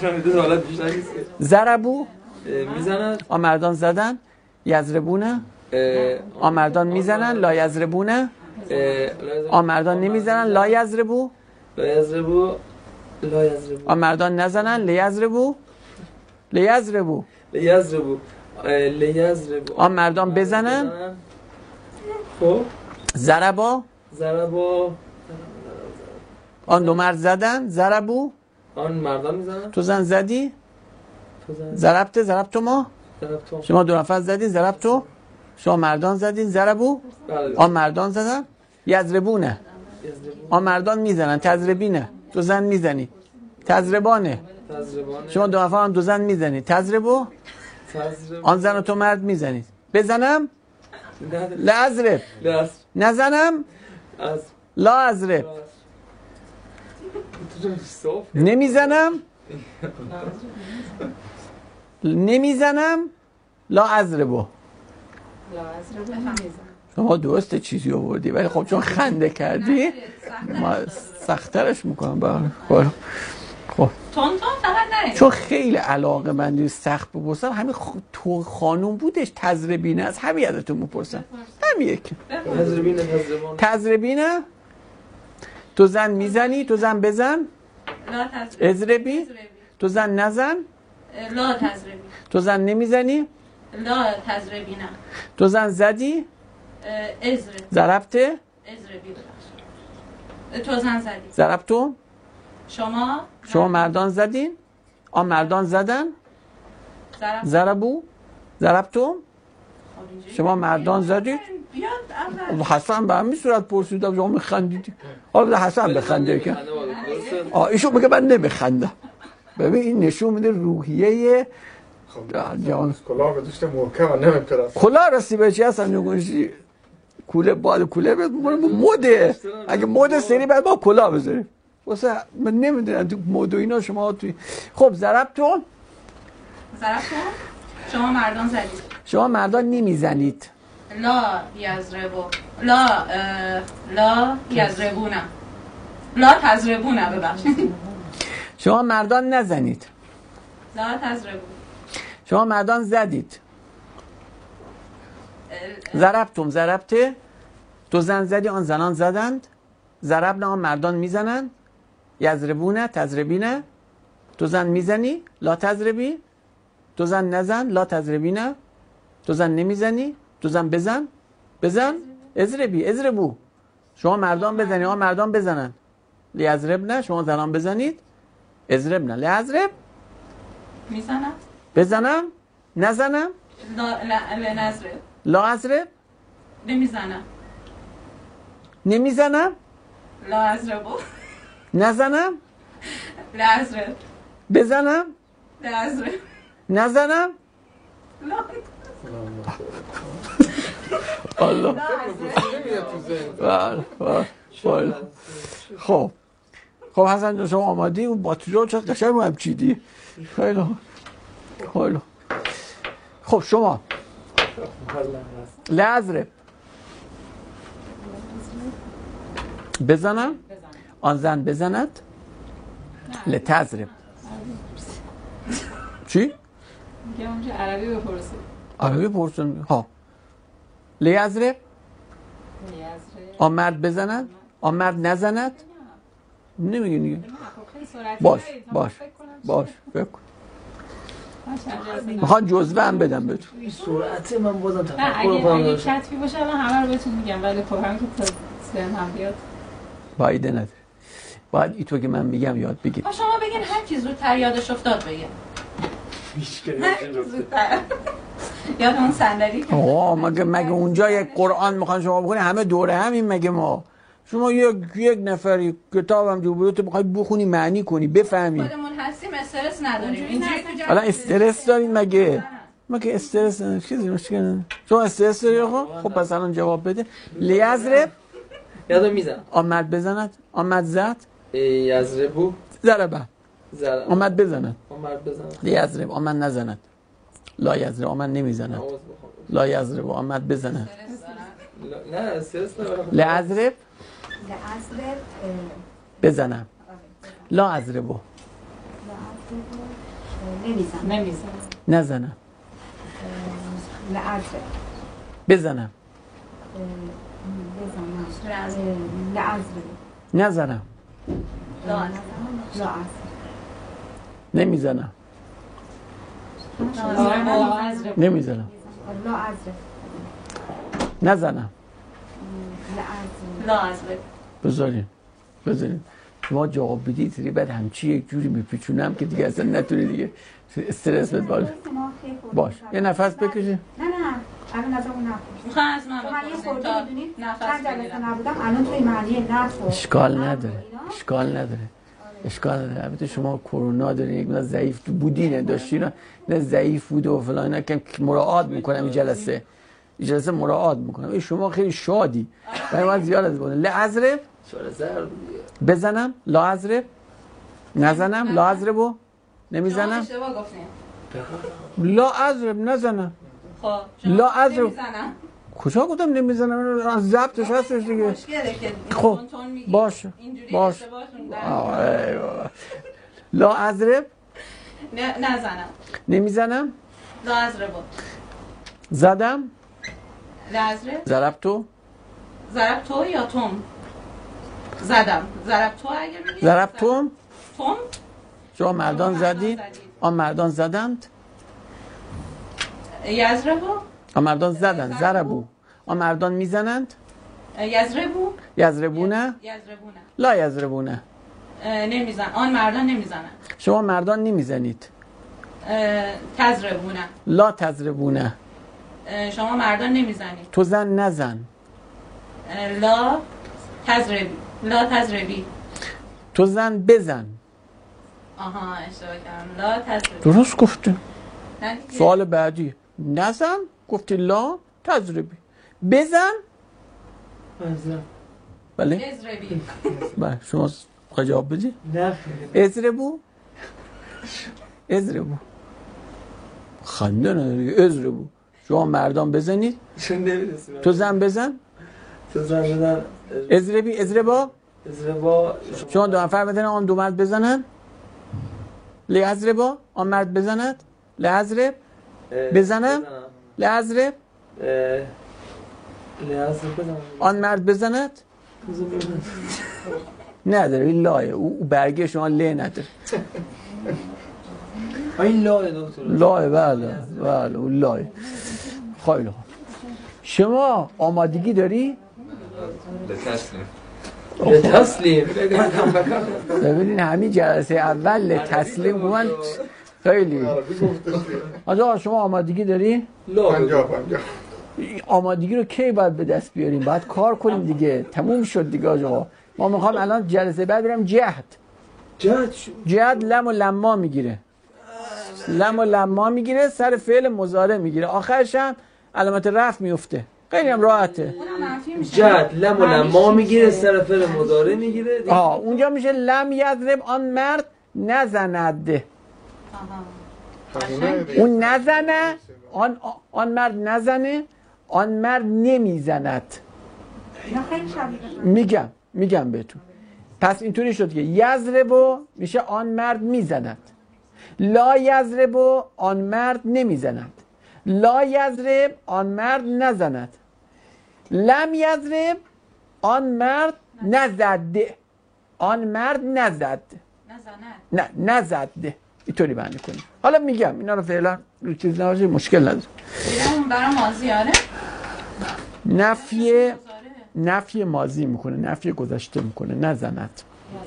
ضربو میزنند. آن مردان زدن. یضربونه آن مردان میزنن. لا یضربونه آن مردان نمیزنن. لا یضربو آن مردان نزنن. لیضربو آن مردان بزنن. خب ضربا آن دو مرد زدن. ضربو آن مردان میزنن. تو زن زدی. ضربتو ما شما دو نفر زدین. ضربتو شما مردان زدین. ضربو آن مردان زدن. یضربونه آن مردان میزنن. تضربینه تو زن میزنی. تضربانه شما دو نفر دو زن میزنی. تضربو آن زن و تو مرد میزنید. بزنم لاضرب نزنم لا اضرب نمیزنم لا اضربو. شما درسته چیزی آوردی ولی خب چون خنده کردی ما سخت‌ترش میکنم. خب چون خیلی علاقه مندی سخت بپرسم همین تو خانوم بودش. تضربینه از همین ازتون میپرسم. همین یکی تضربینه تو زن میزنی. تو زن بزن. اضربی تو زن نزن. لا تضربی تو زن نمیزنی. لا تضربینه تو زن زدی. ضربته اضربی تو زن زدی. ضربتو شما مردان زدین. آن مردان زدن. ضربتو شما مردان زدید. حسن به همین صورت پرسیدم شما میخندیدی. حالا حسن بخنده که ایشون میگه من نمیخندم. ببین این نشون میده روحیه خب جان کلاه گذاشته محکم و نمیپرست. کلاه راستی به چی هستن نگوشی کوله باد کوله بد موده. اگه مود سری بعد با کلاه بذاریم واسه من نمیدونم تو مود و اینا شما توی. خب ضربتون شما مردان زدید. شما مردان نمیزنید. لا یضربو لا یضربونه لا تضربونه ببخشید. شما مردان نزنید. لا تضربو. شما مردان زدید. ضربته تو زن زدی آن زنان زدند. ضربنا آن مردان میزنند. یضربونه تضربینه تو زن میزنی لا تضربی. تو زن نزن لا تضربینه تو زن نمیزنی تو زن بزن اضربو. شما مردان بزنید آن مردان بزنند. لیضربنه شما زنان بزنید. اضربنه لیضرب میزنم بزنم نزنم نضرب لا اضرب نمیزنم لا اضربو نزنم لا اضرب بزنم لا اضرب نزنم لا الله نمیاد تو ذهن. خب حسن جان شما آمادی اون باتری رو چقدر قشنگ رو هم چیدی. خیلی خب شما لعذره بزنم آن زن بزند لتضرب چی؟ میگه اونجا عربی بپرسید. عربی پرسن ها لیضرب آن مرد بزند آن مرد نزند نمیگه دیگه. باش فکر کن. میخوان جزوه هم بدم بهتون. این سرعت من بازم تفکر اگه کتفی باشه الان همه رو بهتون میگم ولی خب هم که ذهن هم بیاد فایده نداره. باید ای تو که من میگم یاد بگید. شما بگین هر کی زودتر یادش افتاد بگه. زودتر یاد اون صندلی که مگه اونجا یک قرآن میخوان شما بخونی همه دوره همین مگه ما شما یک نفری کتابم جو تو بخوای بخونی معنی کنی بفهمی. خودمون هستیم استرس نداریم. اینجوری الان استرس دارین مگه استرس چیزی مشکل شما استرس داری خب پس الان جواب بده. لیضرب یادم میزنم آمد بزند آمد زد یضربو ضربه آمد بزند آمد بزند لیضرب آمد نزند لا یضرب آمد نمیزند لا یضرب آمد بزند نه استرس ندارم. لیضرب بزنم لا اضربو نمیزنم نزنم بزنم نزنم نمیزنم نمیزنم نزنم بذارین شما جواب بدید سری بعد همچی یک جوری میپیچونم که دیگه اصلا نتونی دیگه استرس بد باش یه نفس بکشی. نه الان از اون نفس میخوام از من بدونید چند جلسه نبودم الان توی معنی نفس اشکال نداره البته شما کرونا دارین یک مقدار ضعیف بودین داشتین نه ضعیف بود و فلان اینا که مراعات میکنم این جلسه مراعات میکنم. شما خیلی شادی برای من زیاد از بونه. لعذرب بزنم لا اضرب نزنم لا اضربو نمیزنم اشتباه گفتین لا اضرب نزنم خب لا اضرب نمیزنم کجا گفتم نمیزنم از ضبطش هستش دیگه. مشکله که خب باشه لا اضرب نزنم نمیزنم لا اضربو زدم لا اضرب ضرب تو یا توم زدم ضرب تو اگه میگی ضرب توم شما مردان زدید آن مردان زدند یضربو آن مردان زدند ضربو آن مردان میزنند یضربونه لا یضربونه نمیزن آن مردان نمیزنند شما مردان نمیزنید تضربونه لا تضربونه شما مردان نمیزنید تو زن نزن لا تضربی تو زن بزن آها اشتباه کردم لا تضربی درست گفته سوال بعدی نزن گفتی لا تضربی، بزن بله بله شما جواب بدی اضربو خنده نداری اضربو شما مردان بزنید تو زن بزن اضربا شما دو نفر بزنن آن دو مرد بزنن لیضربا آن مرد بزند لیضرب بزنم لیضرب آن مرد بزند نداره این لایه او برگه شما لی نداره این لایه دکتر لایه بله اون لایه خیلی خوب شما آمادگی داری؟ تسلیم ببینین همین جلسه اول تسلیم من خیلی آجا شما آمادگی داری؟ 50 آمادگی رو کی باید به دست بیاریم؟ باید کار کنیم دیگه تموم شد دیگه آجا ما میخوام الان جلسه بعد برم جهد لم و لما میگیره سر فعل مضارع میگیره آخرش هم علامت رفع میفته خیلی هم راحته جهد لم و لما میگیره سر فعل مضارع میگیره اونجا میشه لم یضرب آن مرد نزند اون نزنه آن مرد نزنه آن مرد نمیزند میگم بهتون پس اینطوری شد که یضرب میشه آن مرد میزند لا یضرب آن مرد نمیزند لا یضرب آن مرد نزند لم یضرب آن مرد نزده آن مرد نزد نه نزده اینطوری معنی کنیم حالا میگم اینا رو فعلا رو چیز نباشه مشکل نداره اون برای ماضیاره نفی ماضی میکنه نفی گذشته میکنه نزند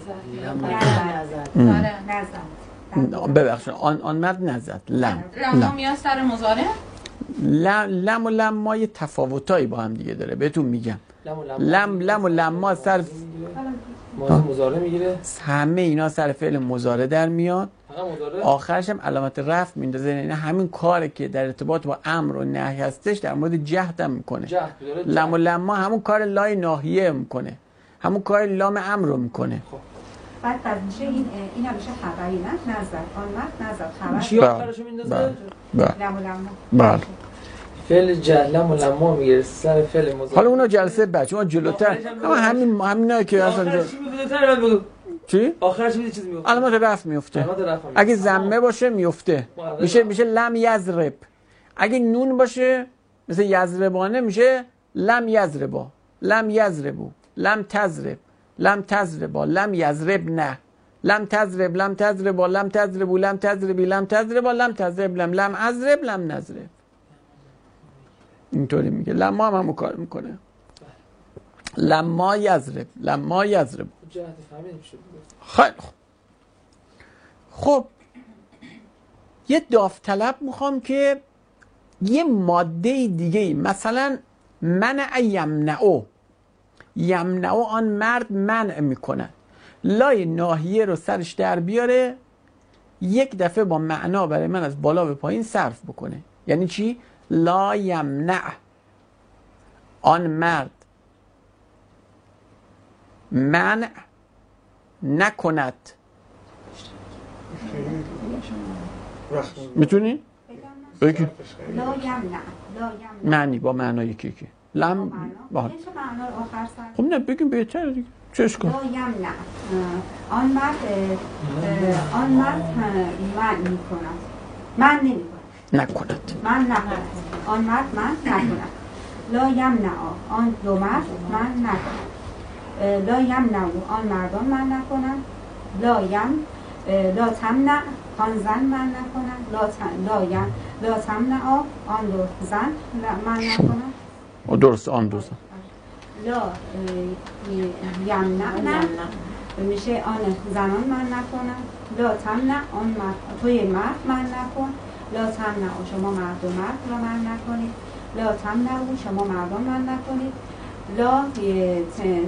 ببخشید آن مرد نزد لم میاد سر مضارع لم و لما یه تفاوتایی با هم دیگه داره بهتون میگم لم و لما سر مضارع میگیره همه اینا سر فعل مضارع در میاد آخرش هم علامت رفع میندازه یعنی همین کاری که در ارتباط با امر و نهی هستش در مورد جهد هم میکنه لم و لما همون کار لای ناهیه میکنه همون کار لام امر رو میکنه بعد میشه این میشه خبری نه نظر آن مرد نظر خبر چی آخرشو میندازه لم و لما فعل لم و لما میگیره سر فعل مضارع حالا اونا جلسه بعد شما جلوتر همینایی که اصلا چی؟ آخرش میگه چیزی میفته علامت رفع میفته اگه ضمه باشه میفته میشه لم یضرب اگه نون باشه مثل یضربانه میشه لم یضربا لم یضربو لم تضرب لم تضربا لم یضرب نه لم تضرب لم تضربا لم تضربو لم تضربی لم تضربا لم تضرب لم اضرب لم نضرب اینطوری میگه لما هم همون کار میکنه لما یضرب خیلی خب یه داوطلب میخوام که یه ماده دیگه مثلا منع یمنعو آن مرد منع میکنه لای ناحیه رو سرش در بیاره یک دفعه با معنا برای من از بالا به پایین صرف بکنه یعنی چی؟ لا یمنع آن مرد منع نکند میتونی؟ بگی معنی با معنی یکی لم خب نه بگیم بهتره دیگه چه اشکال لا یمنع آن مرد من میکند من نکند آن مرد من نکند لا یمنع آن دو مرد من نکند لا یمنع آن مردان من نکنند لا تمنع آن زن من نکنند لا تمنع آن دو زن من نکنند درست آن دو زن لا یمنع میشه آن زنان من نکنند لا تمنع آن مرد توی مرد من نکن لا تمنع شما مرد و مرد را من نکنید لا تمنع شما مردان من نکنید لا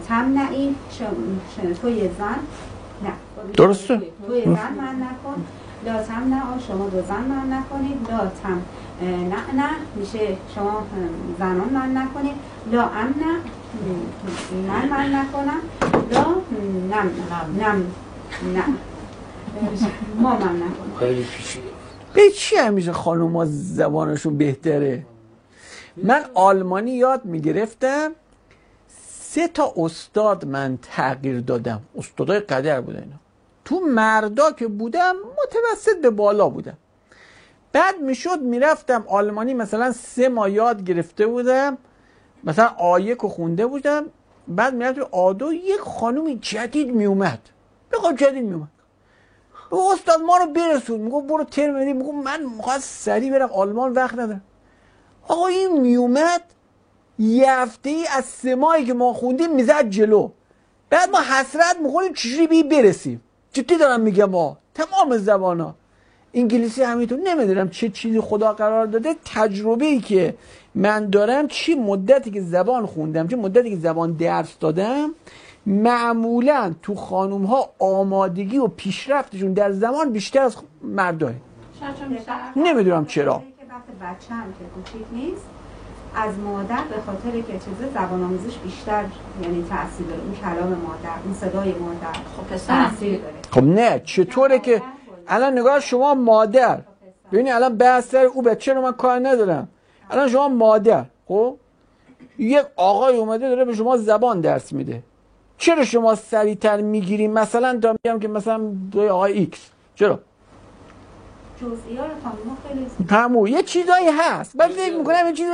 تمنعی توی زن نه درسته توی زن من نکن لا تمنع شما دو زن من نکنید. لا تم نه میشه شما زنان من نکنید. لا امنع من نکنم. لا نم نه ما من نکنم. خیلی پیچیده. به چی همیشه خانوما زبانشون بهتره؟ من آلمانی یاد میگرفتم 3 استاد من تغییر دادم. استادای قدر بودن اینا. تو مردا که بودم متوسط به بالا بودم. بعد میشد میرفتم آلمانی مثلا 3 ماه یاد گرفته بودم، مثلا آیه که خونده بودم، بعد میرفتم آدو یک خانومی جدید میومد، بخواد جدید میومد، استاد ما رو برسون، میگو برو ترم بدی، میگو من میخواد سریع برم آلمان وقت ندارم. آقا این میومد یه هفته ای از 3 ماهی که ما خوندیم میزد جلو، بعد ما حسرت میخوریم چجوری بی برسیم. جدی دارم میگم ما تمام زبانا انگلیسی همینطور، نمیدونم چه چیزی خدا قرار داده. تجربه‌ای که من دارم، چی مدتی که زبان خوندم، چه مدتی که زبان درس دادم، معمولا تو خانوم ها آمادگی و پیشرفتشون در زمان بیشتر از مرداه. نمیدونم چرا. بچه هم که کوچیک نیست از مادر به خاطر که چیزه زبان آموزش بیشتر یعنی تأثیر داره. اون کلام مادر، اون صدای مادر خب تأثیر داره. خب نه چطوره که الان نگاه شما مادر، ببینید الان بحث سر او بچه رو من کار ندارم. الان شما مادر، خب یک آقای اومده داره به شما زبان درس میده، چرا شما سریعتر میگیریم؟ مثلا تا میگم که مثلا آقای ایکس، چرا؟ جزئیات خیلی همون یه چیزایی هست، من فکر میکنم یه چیز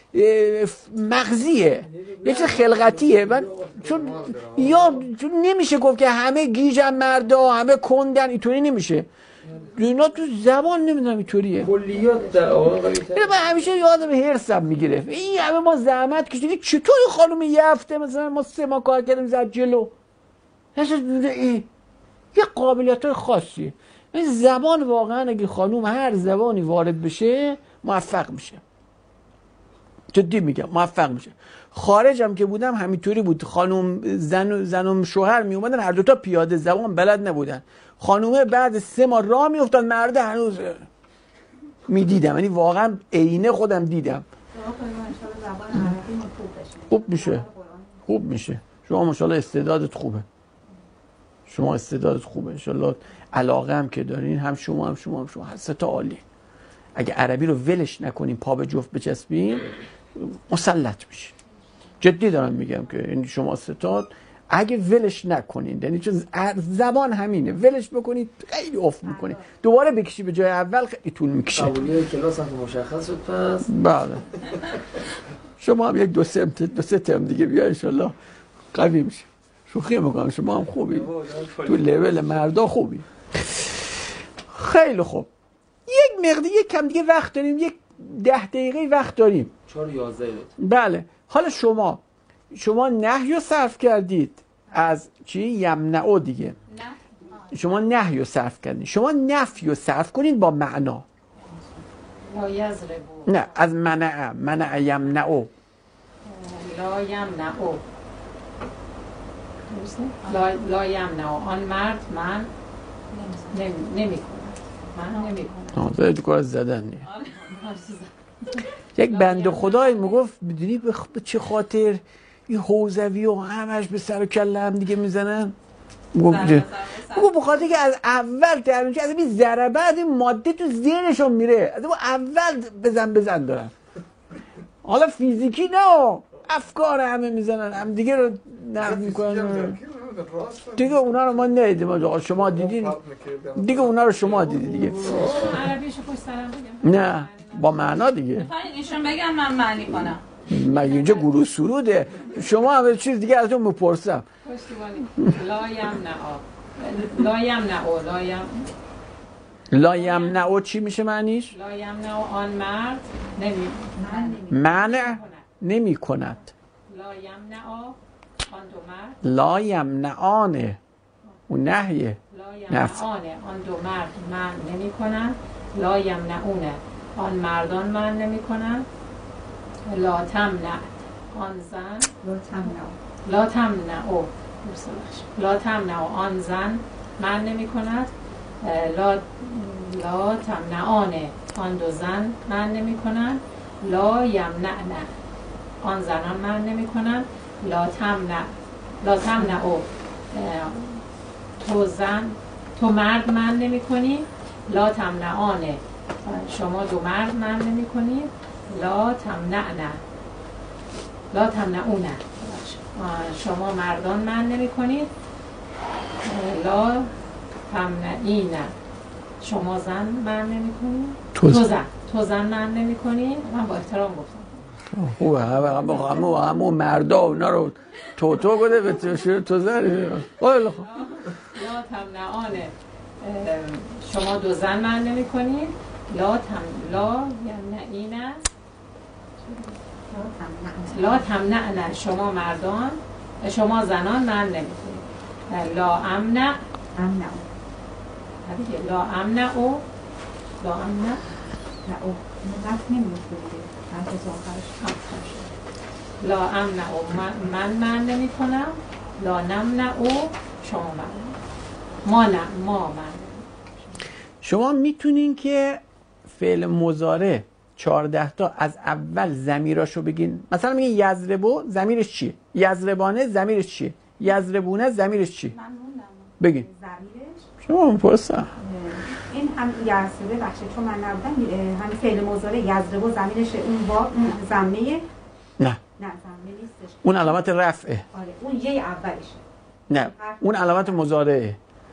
مغزیه، یه چیز خلقتیه. من چون نمیشه گفت که همه گیجن مردا، همه کندن، اینطوری نمیشه. اینا تو زبان نمیدونم اینطوریه. کلیات در آقا من همیشه یادم هرسم میگرفت این همه ما زحمت کشیدیم، چطور خانم یه هفته مثلا ما 3 ماه کار کردیم زد جلو؟ یه قابلیت‌های خاصیه. این زبان واقعا اگه خانوم هر زبانی وارد بشه موفق میشه، جدی میگم موفق میشه. خارجم که بودم همینطوری بود، خانوم زن و شوهر می اومدن، هر دوتا پیاده زبان بلد نبودن. خانومه بعد 3 ماه راه میافتاد، مرد هنوز میدیدم، یعنی واقعا عینه خودم دیدم. خوب میشه شما ماشاءالله استعدادت خوبه، شما استعدادت خوبه انشالله. علاقه هم که دارین، هم شما هر 3 تا عالی. اگه عربی رو ولش نکنیم، پا به جفت بچسبیم، مسلط میشین. جدی دارم میگم که یعنی شما 3 تا اگه ولش نکنین، یعنی چون زبان همینه، ولش بکنید خیلی افت میکنید، دوباره بکشی به جای اول خیلی طول میکشه. قبولی کلاس هم مشخص شد پس. بله شما هم یک 2-3 ترم دیگه بیا انشالله قوی میشه. شوخی میکنم، شما هم خوبی، تو لول مردا خوبی. خیلی خوب، یک کم دیگه وقت داریم، یک 10 دقیقه وقت داریم. 4:11 بله. حالا شما نهی رو صرف کردید از چی؟ یمنعو دیگه. شما نهی رو صرف کردید، شما نفی رو صرف کنید با معنا. لا یضربو. نه از منع یمنعو. لا یمنعو. لا یمنعو آن مرد من نمی کنم. زاید کار زدن نیه. یک بنده خدای میگفت بدونی به چه خاطر این حوزوی و همش به سر و کله هم دیگه میزنن؟ میگفت بخاطر که از اول ترمینچه از این ضربه از این ماده تو ذهنشون میره، از اول بزن دارن. حالا فیزیکی نه، افکار همه میزنن، هم دیگه رو نقد میکنن دیگه. اونا رو ما ندیدیم، شما دیدین دیگه، اونا رو شما دیدید دیگه. عربیشو پشت سرم بگم، نه با معنا دیگه. ایشون بگم من معنی کنم. من اینجا گروه سروده، شما هم چیز دیگه ازتون میپرسم. لا یمنعو چی میشه معنیش؟ لا یمنعو آن مرد منع نمی کند. لا یمنعو آن دو مرد، لا یمنعانه اون نهیه. لا یمنعانه آن دو مرد من نمی کنند. لا یمنعونه آن مردان من نمی کنند. لا تمنع آن زن لا تمنع آن زن من نمی کند. لا تمنعان آن دو زن من نمی کنن. لا یمنعن آن زنان من نمی کنن. لا تمنع تو مرد من نمی کنی. لا تمنعان شما دو مرد من نمی کنی. لا تمنعون شما مردان من نمی کنید. لا تمنعین شما زن من نمی کنید. تو زن من نمی کنید. من با احترام گفتم. خوبه همون مردا اونا رو تو گده به تو زن. لا تمنعان شما دو زن من نمی کنید. لا تمنعن شما مردان شما زنان من نمی کنید. لا امنع من نمی کنم. لا نمنع شما من شما میتونین که فعل مضارع 14 تا از اول ضمیراشو بگین. مثلا میگین یضربو ضمیرش چیه؟ یضربانه ضمیرش چیه؟ یضربونه ضمیرش چیه؟ من موندم. بگین. ضمیرش شما میپرسم. این هم یضربه بخشه چون من نبودم. هم فعل مضارع یضربو ضمیرش اون با اون ضمه نه ضمه نیستش. اون علامت رفعه. آره اون یه اولشه. نه اون علامت مضارعه.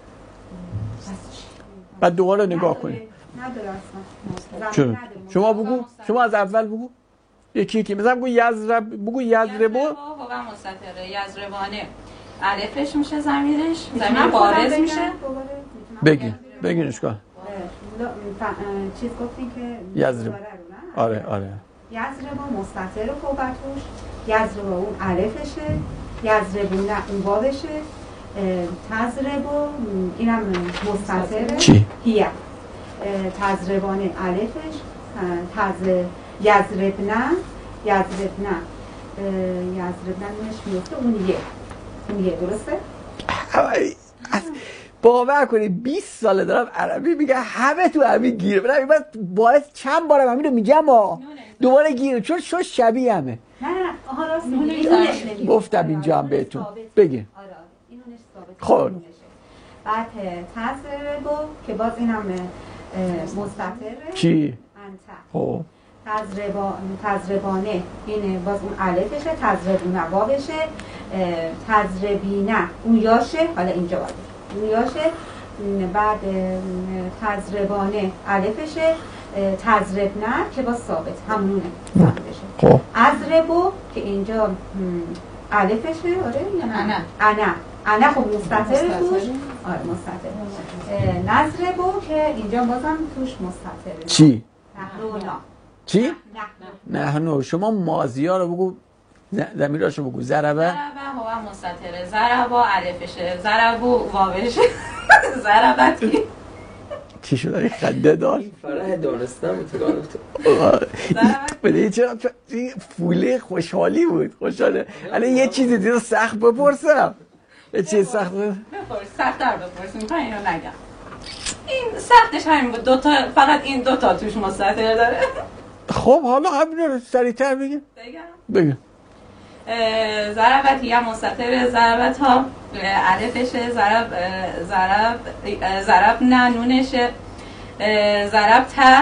بعد دوباره نگاه کنید. نداره اصلا. چون شما بگو، شما از اول بگو. یکی مثلا بگو بگو یضربو هو مستتره. یضربانه الفش میشه ضمیرش، ضمیر بارز میشه. بگین اشکال. چیز گفتین که یضرب. آره یضربو مستتر فوقتوش. یضربو اون الفشه. یضربونه اون بابشه. تضربو اینم مستتره. چی؟ هیه. تضربانه الفش. یضربنه نونش میفته اون یه درسته؟ باور کنید 20 ساله دارم عربی میگه همه تو همین گیره. من باعث چند بارم همین رو میگم دوباره گیره چون شبیه همه. نه راست گفتم اینجا هم بهتون بگین. این نونش ثابت. خب بعد تضربو که باز اینم مستتره. چی؟ انت. خب تضربانه این باز اون الفشه. تضربونه واوشه. تضربینه اون یاشه. حالا اینجا باید اون یاشه. بعد تضربانه الفشه. تضربنه که باز ثابت همونه ثابتشه. خب اضربو که اینجا الفشه. آره یا انا خب مستتره توش. آره مستتره. نضربو که اینجا بازم توش مستتره. چی؟ نحنونا. چی؟ نحنو. شما ماضی‌ها رو بگو، ضمیراشو بگو. ضربه هو مستتره. ضربا الفشه. ضربو واوشه. ضربتی چی شده؟ این خنده داشت. فرح دانستم اتگانم بده چرا فوله خوشحالی بود. خوشحاله. الان یه چیزی دیگه سخت بپرسم. یه چیز سخت سخت‌تر بپرسیم. میخوام اینو نگم. این سختش همین بود. فقط این دوتا توش مستتر داره. خب حالا همین رو سریع‌تر بگیم. بگیم. ضربت یا مستتر. ضربت ها الفشه. ضرب نه نونشه. ضرب تا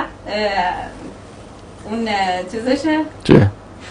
اون چیزشه. چه؟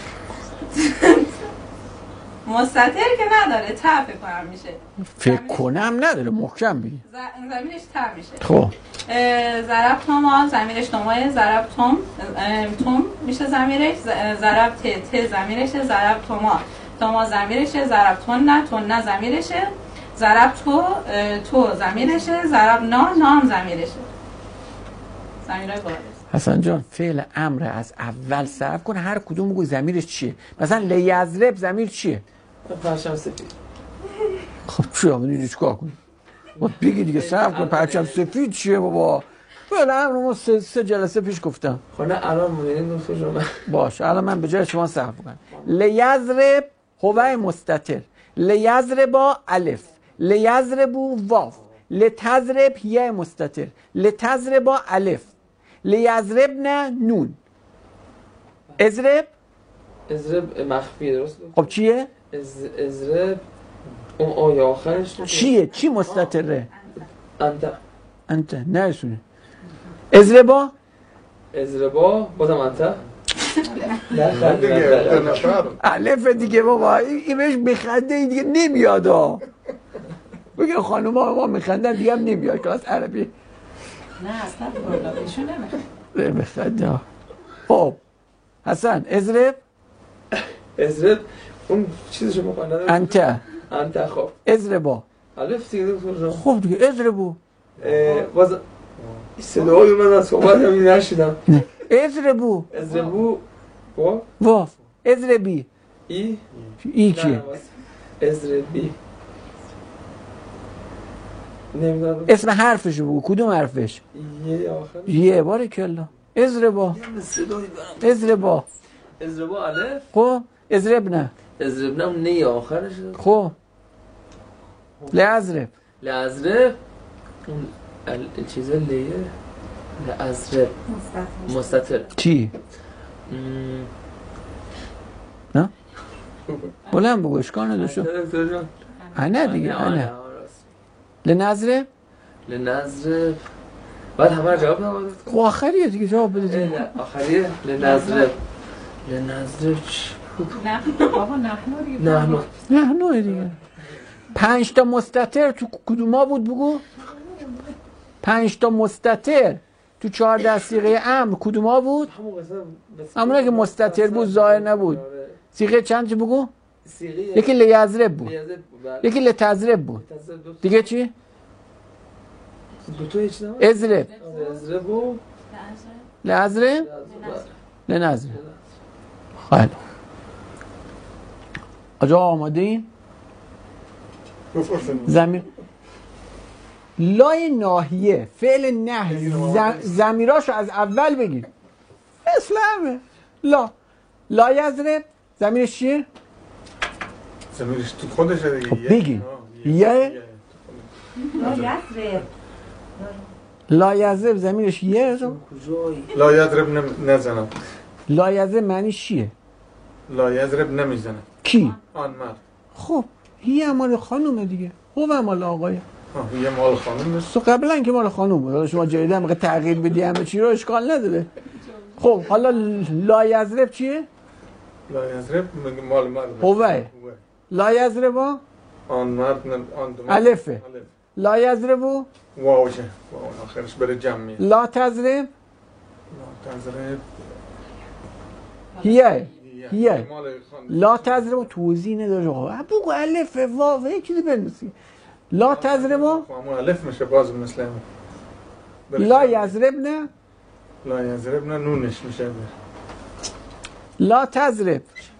مستتر که نداره. تا فکر کنم میشه. فکر کنم نداره. محکم بگی. زمینش تا میشه. خب ضرب توما ضمیرش توماه. ضرب توم میشه ضمیرش. ضرب ت ضمیرشه. ضرب توما ضمیرشه. ضرب تون ضمیرشه. ضرب تو ضمیرشه. ضرب نام ضمیرشه. ضمیرای بارز. حسن جان فعل امر از اول صرف کن. هر کدوم بگو ضمیرش چیه. مثلا لیضرب ضمیر چیه؟ پرچم سفید. خب چی آمدی چیکار کنی؟ بگی دیگه صرف کن. پرچم سفید چیه بابا؟ فعل امر ما 3 جلسه پیش گفتم. خب نه الان می‌بینید نصف شما. باشه الان من به جای شما صرف کنم. لیضرب هو مستتر. لیضربا الف. لیضربو واو. لتضرب یه مستتر، لتضرب با الف، لیضرب نه نون. اضرب مخفیه درست؟ خب چیه؟ اضرب اون آیه آخرش چیه؟ چی مستتره؟ انت نرسونه. اضربا بازم انت الف دیگه بابا این بهش بخنده دیگه نمیاد ها. بگه خانوم ها ما میخندن دیگه هم نمیاد کلاس عربی. نه اصلا برداشون نمیخواد بخنده ها. خب حسن اضرب اون چیزشو مخنده انت خب اضربا الف دیگه خب دیگه اضربو باز صدای من از صحبت همین نشیدم. اضربو واف اضربی ای چیه؟ اضربی نمیدونم اسم حرفشو بگو. کدوم حرفش؟ یه آخر یه بارکالله. اضربا اضربا الف خب اضربنا اون نی آخرش خب لعذرب اون چیزه لیه لعذرب مستتر چی؟ نه؟ بلند بگو اشکال نداشتو نه دیگه نه لنذرب بعد همه رو جواب نماده خب آخریه دیگه جواب بده دیگه آخریه لنذرب چی؟ نحنو دیگه 5 تا مستتر تو کدوما بود بگو 5 تا مستتر تو 14 صیغه امر کدوما بود همونه که مستتر بود ظاهر نبود صیغه چند چی بگو یکی لیضرب بود یکی لتضرب بود دیگه چی اضرب و لعذرب لنذرب خیلی آجا آماده این زمیر لای ناحیه فعل نهی زمیراشو از اول بگیر اسلامه لا یضرب زمیرش چیه؟ زمیرش تو خودشه دیگه بگی یه لا یضرب زمیرش یه لا یضرب نزنم لا یضرب معنیش چیه؟ لا یضرب نمیزنه کی؟ آن مرد خب هی مال خانومه دیگه هو مال آقایه یه مال خانومه تو قبلا که مال خانوم بود شما جدیدا میگه تغییر بدی همه چی رو اشکال نداره خب حالا لا یضرب چیه؟ لا یضرب مال مرد هوه لا یضرب آن مرد آن الفه لا یضرب واوشه واو آخرش بره جمعیه لا تضرب هیه لا تضرب توضیح نداره آقا بگو الف واو یه چیزی بنویسی لا تضرب همون الف میشه باز مثل لا یضرب نه نونش میشه لا تضرب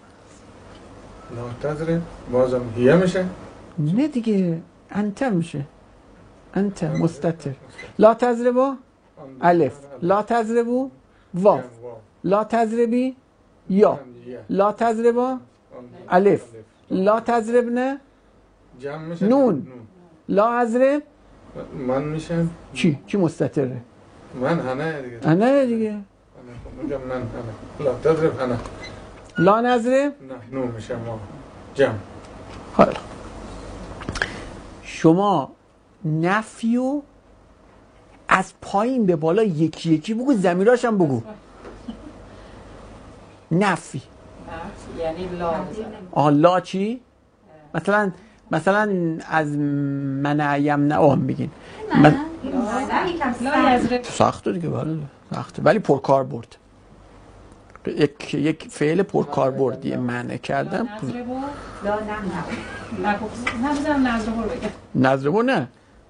بازم هیه میشه نه دیگه انت میشه انت مستتر لا تضرب الف لا تضرب واو لا تضربی یا لا تضرب الف لا تضرب نه نون لا اضرب من میشم چی مستتره من هنه دیگه میگم من هنه لا تضرب هنه لا نضرب نون میشم جمع حالا شما نفیو از پایین به بالا یکی یکی بگو زمیراش هم بگو نفی یعنی لا لا چی؟ مثلا از من یمنعو هم بگین سخته دیگه بله سخته ولی پرکار برد یک فعل پرکار بردی معنی کردم نضربو نه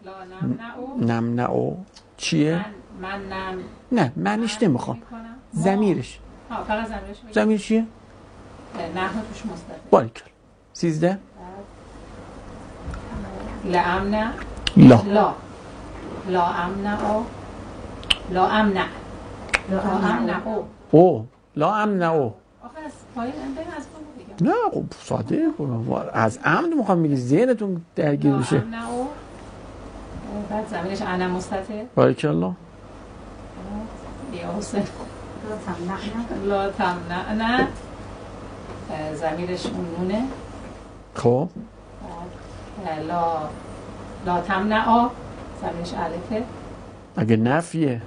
نمنعو چیه؟ نه معنیش نمیخوام زمیرش فقط زمیر چیه؟ نه توش مستقیم باریکل 13 لامنع لا لا امنع لا امنع او لا امنع او آخه از پایین از دیگه نه خب ساده از عمد میخوام میگی ذهنتون درگیر بشه بعد زمینش انا مستتر. بارک الله. یا حسین. لا تمنعنا. زمینش اون نونه. خب لا تمنعا. زمینش الفه. اگه نفیه.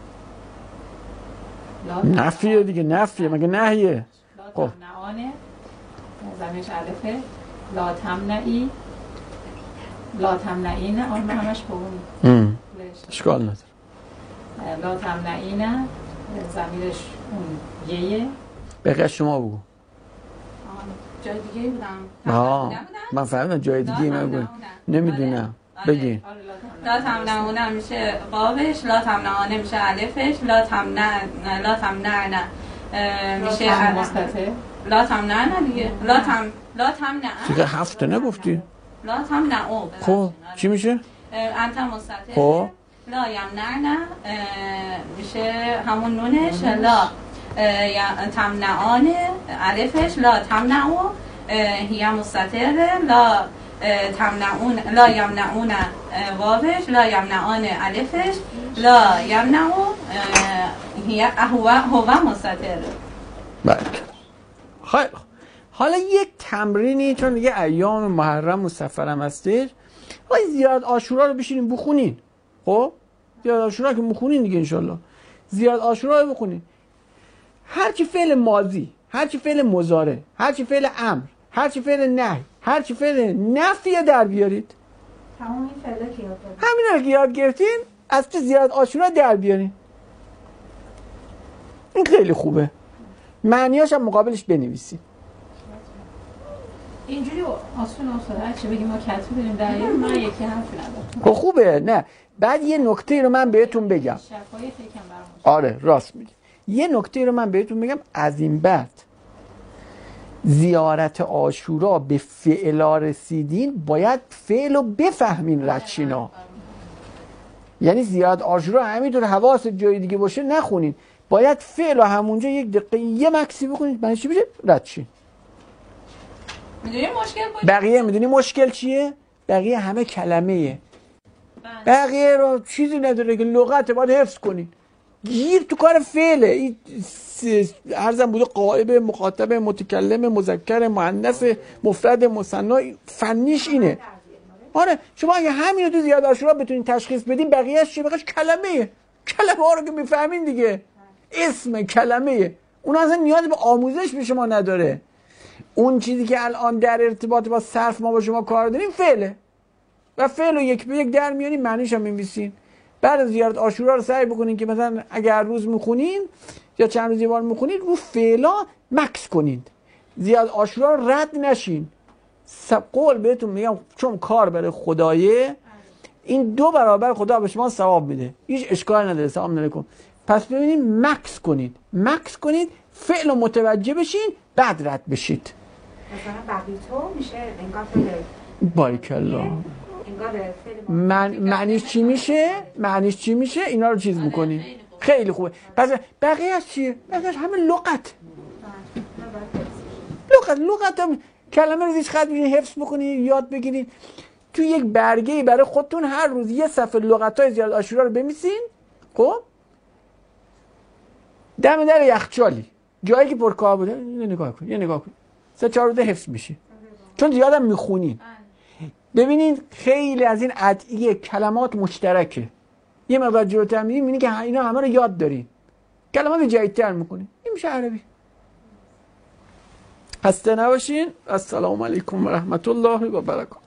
نفیه دیگه، نفیه مگه نهیه. لا تمنعانه. زمینش الفه. لا تمنعی. لا تمنعین. آن همش به اون اشکال نداره. لا تمنعین. زمینش اون یه. بقیه شما بگو. جای دیگه بودم. من فهمیدم جای دیگه من نمیدونم. بگین. لا تمنعونه میشه قابش، لا تمنعانه میشه الفش، لا تمنعن میشه مستتر. لا تمنعن دیگه. لا تمنعن. دیگه هفته نگفتی؟ لا تمنعو. خب چی میشه؟ انت مستتر. خب لا یمنعن میشه همون نونش. لا تمنعان الفش، لا تمنعو هی مستتر. لا تمنعون، لا یمنعون واوش، لا یمنعان الفش، لا یمنعو هی هو مستتر. بله. خیلی حالا یک تمرینی، چون دیگه ایام محرم و سفرم هستش، زیاد عاشورا رو بشینیم بخونین. خب زیاد عاشورا که بخونین دیگه انشالله زیاد عاشورا رو بخونین. هرچی فعل ماضی، هرچی فعل مضارع، هرچی فعل امر، هرچی فعل نهی، هرچی فعل نفی در بیارید. تمام این فعلا که یاد دارید. همین رو که یاد گرفتین از تو زیاد عاشورا در بیارین. این خیلی خوبه. معنیاش هم مقابلش بنویسین. اینجوری آسون هر چی بگیم ما کتبی بریم در ما یکی حرفی ندارم. خب خوبه. نه بعد یه نکته رو من بهتون بگم. شفایت یکم برام. آره راست میگی. یه نکته رو من بهتون بگم. از این بعد زیارت عاشورا به فعلا رسیدین باید فعل رو بفهمین ردچینا. یعنی زیارت عاشورا همینطور حواس جای دیگه باشه نخونین، باید فعل رو همونجا یک دقیقه یه مکسی بکنید. معنی چی بشه؟ ردچین. میدونی مشکل بود؟ بقیه میدونی مشکل چیه؟ بقیه همه کلمه‌ایه. بقیه رو چیزی نداره که لغت باید حفظ کنین. گیر تو کار فعله. این عرضم بوده غائب، مخاطب، متکلم، مذکر، مؤنث، مفرد، مثنی، فنیش اینه. آره شما اگه همین رو تو زیاد عاشورا بتونین تشخیص بدین، بقیه‌اش چی؟ بقیه‌اش کلمه ها رو که میفهمین دیگه. اسم کلمه. اون اصلا نیاز به آموزش به شما نداره. اون چیزی که الان در ارتباط با صرف ما با شما کار داریم فعله و فعل رو یک به یک در میاریم، معنیش هم می‌نویسین. بعد از زیارت عاشورا رو سعی بکنین که مثلا اگر روز میخونین یا چند روز یه بار میخونین رو فعلا مکس کنین. زیارت عاشورا رو رد نشین. قول بهتون میگم چون کار برای خدایه، این 2 برابر خدا به شما ثواب میده. هیچ اشکال نداره. سلام علیکم. پس ببینید مکس کنید فعل رو متوجه بشین، بعد رد بشید. مثلا بقیتو میشه انگار فعل. بارک الله. معنیش چی میشه؟ اینا رو چیز میکنی. خیلی خوبه. پس بقیه از چیه؟ بقیهش همه لغت هم کلمه رو زیش خط میشین حفظ بکنی، یاد بگیرین. تو یک برگه‌ای برای خودتون هر روز یه صفحه لغت‌های زیاد عاشورا رو بنویسین. خب دم در یخچالی جایی که پرکار بوده یه نگاه کن 3-4 روز حفظ میشه، چون زیادم میخونین. ببینین خیلی از این ادعیه کلمات مشترکه. یه مقدار جلوتر میبینین که اینا همه رو یاد دارین، کلمات جدیدتر میکنین. این میشه عربی. خسته نباشین. السلام علیکم و رحمت الله و برکاته.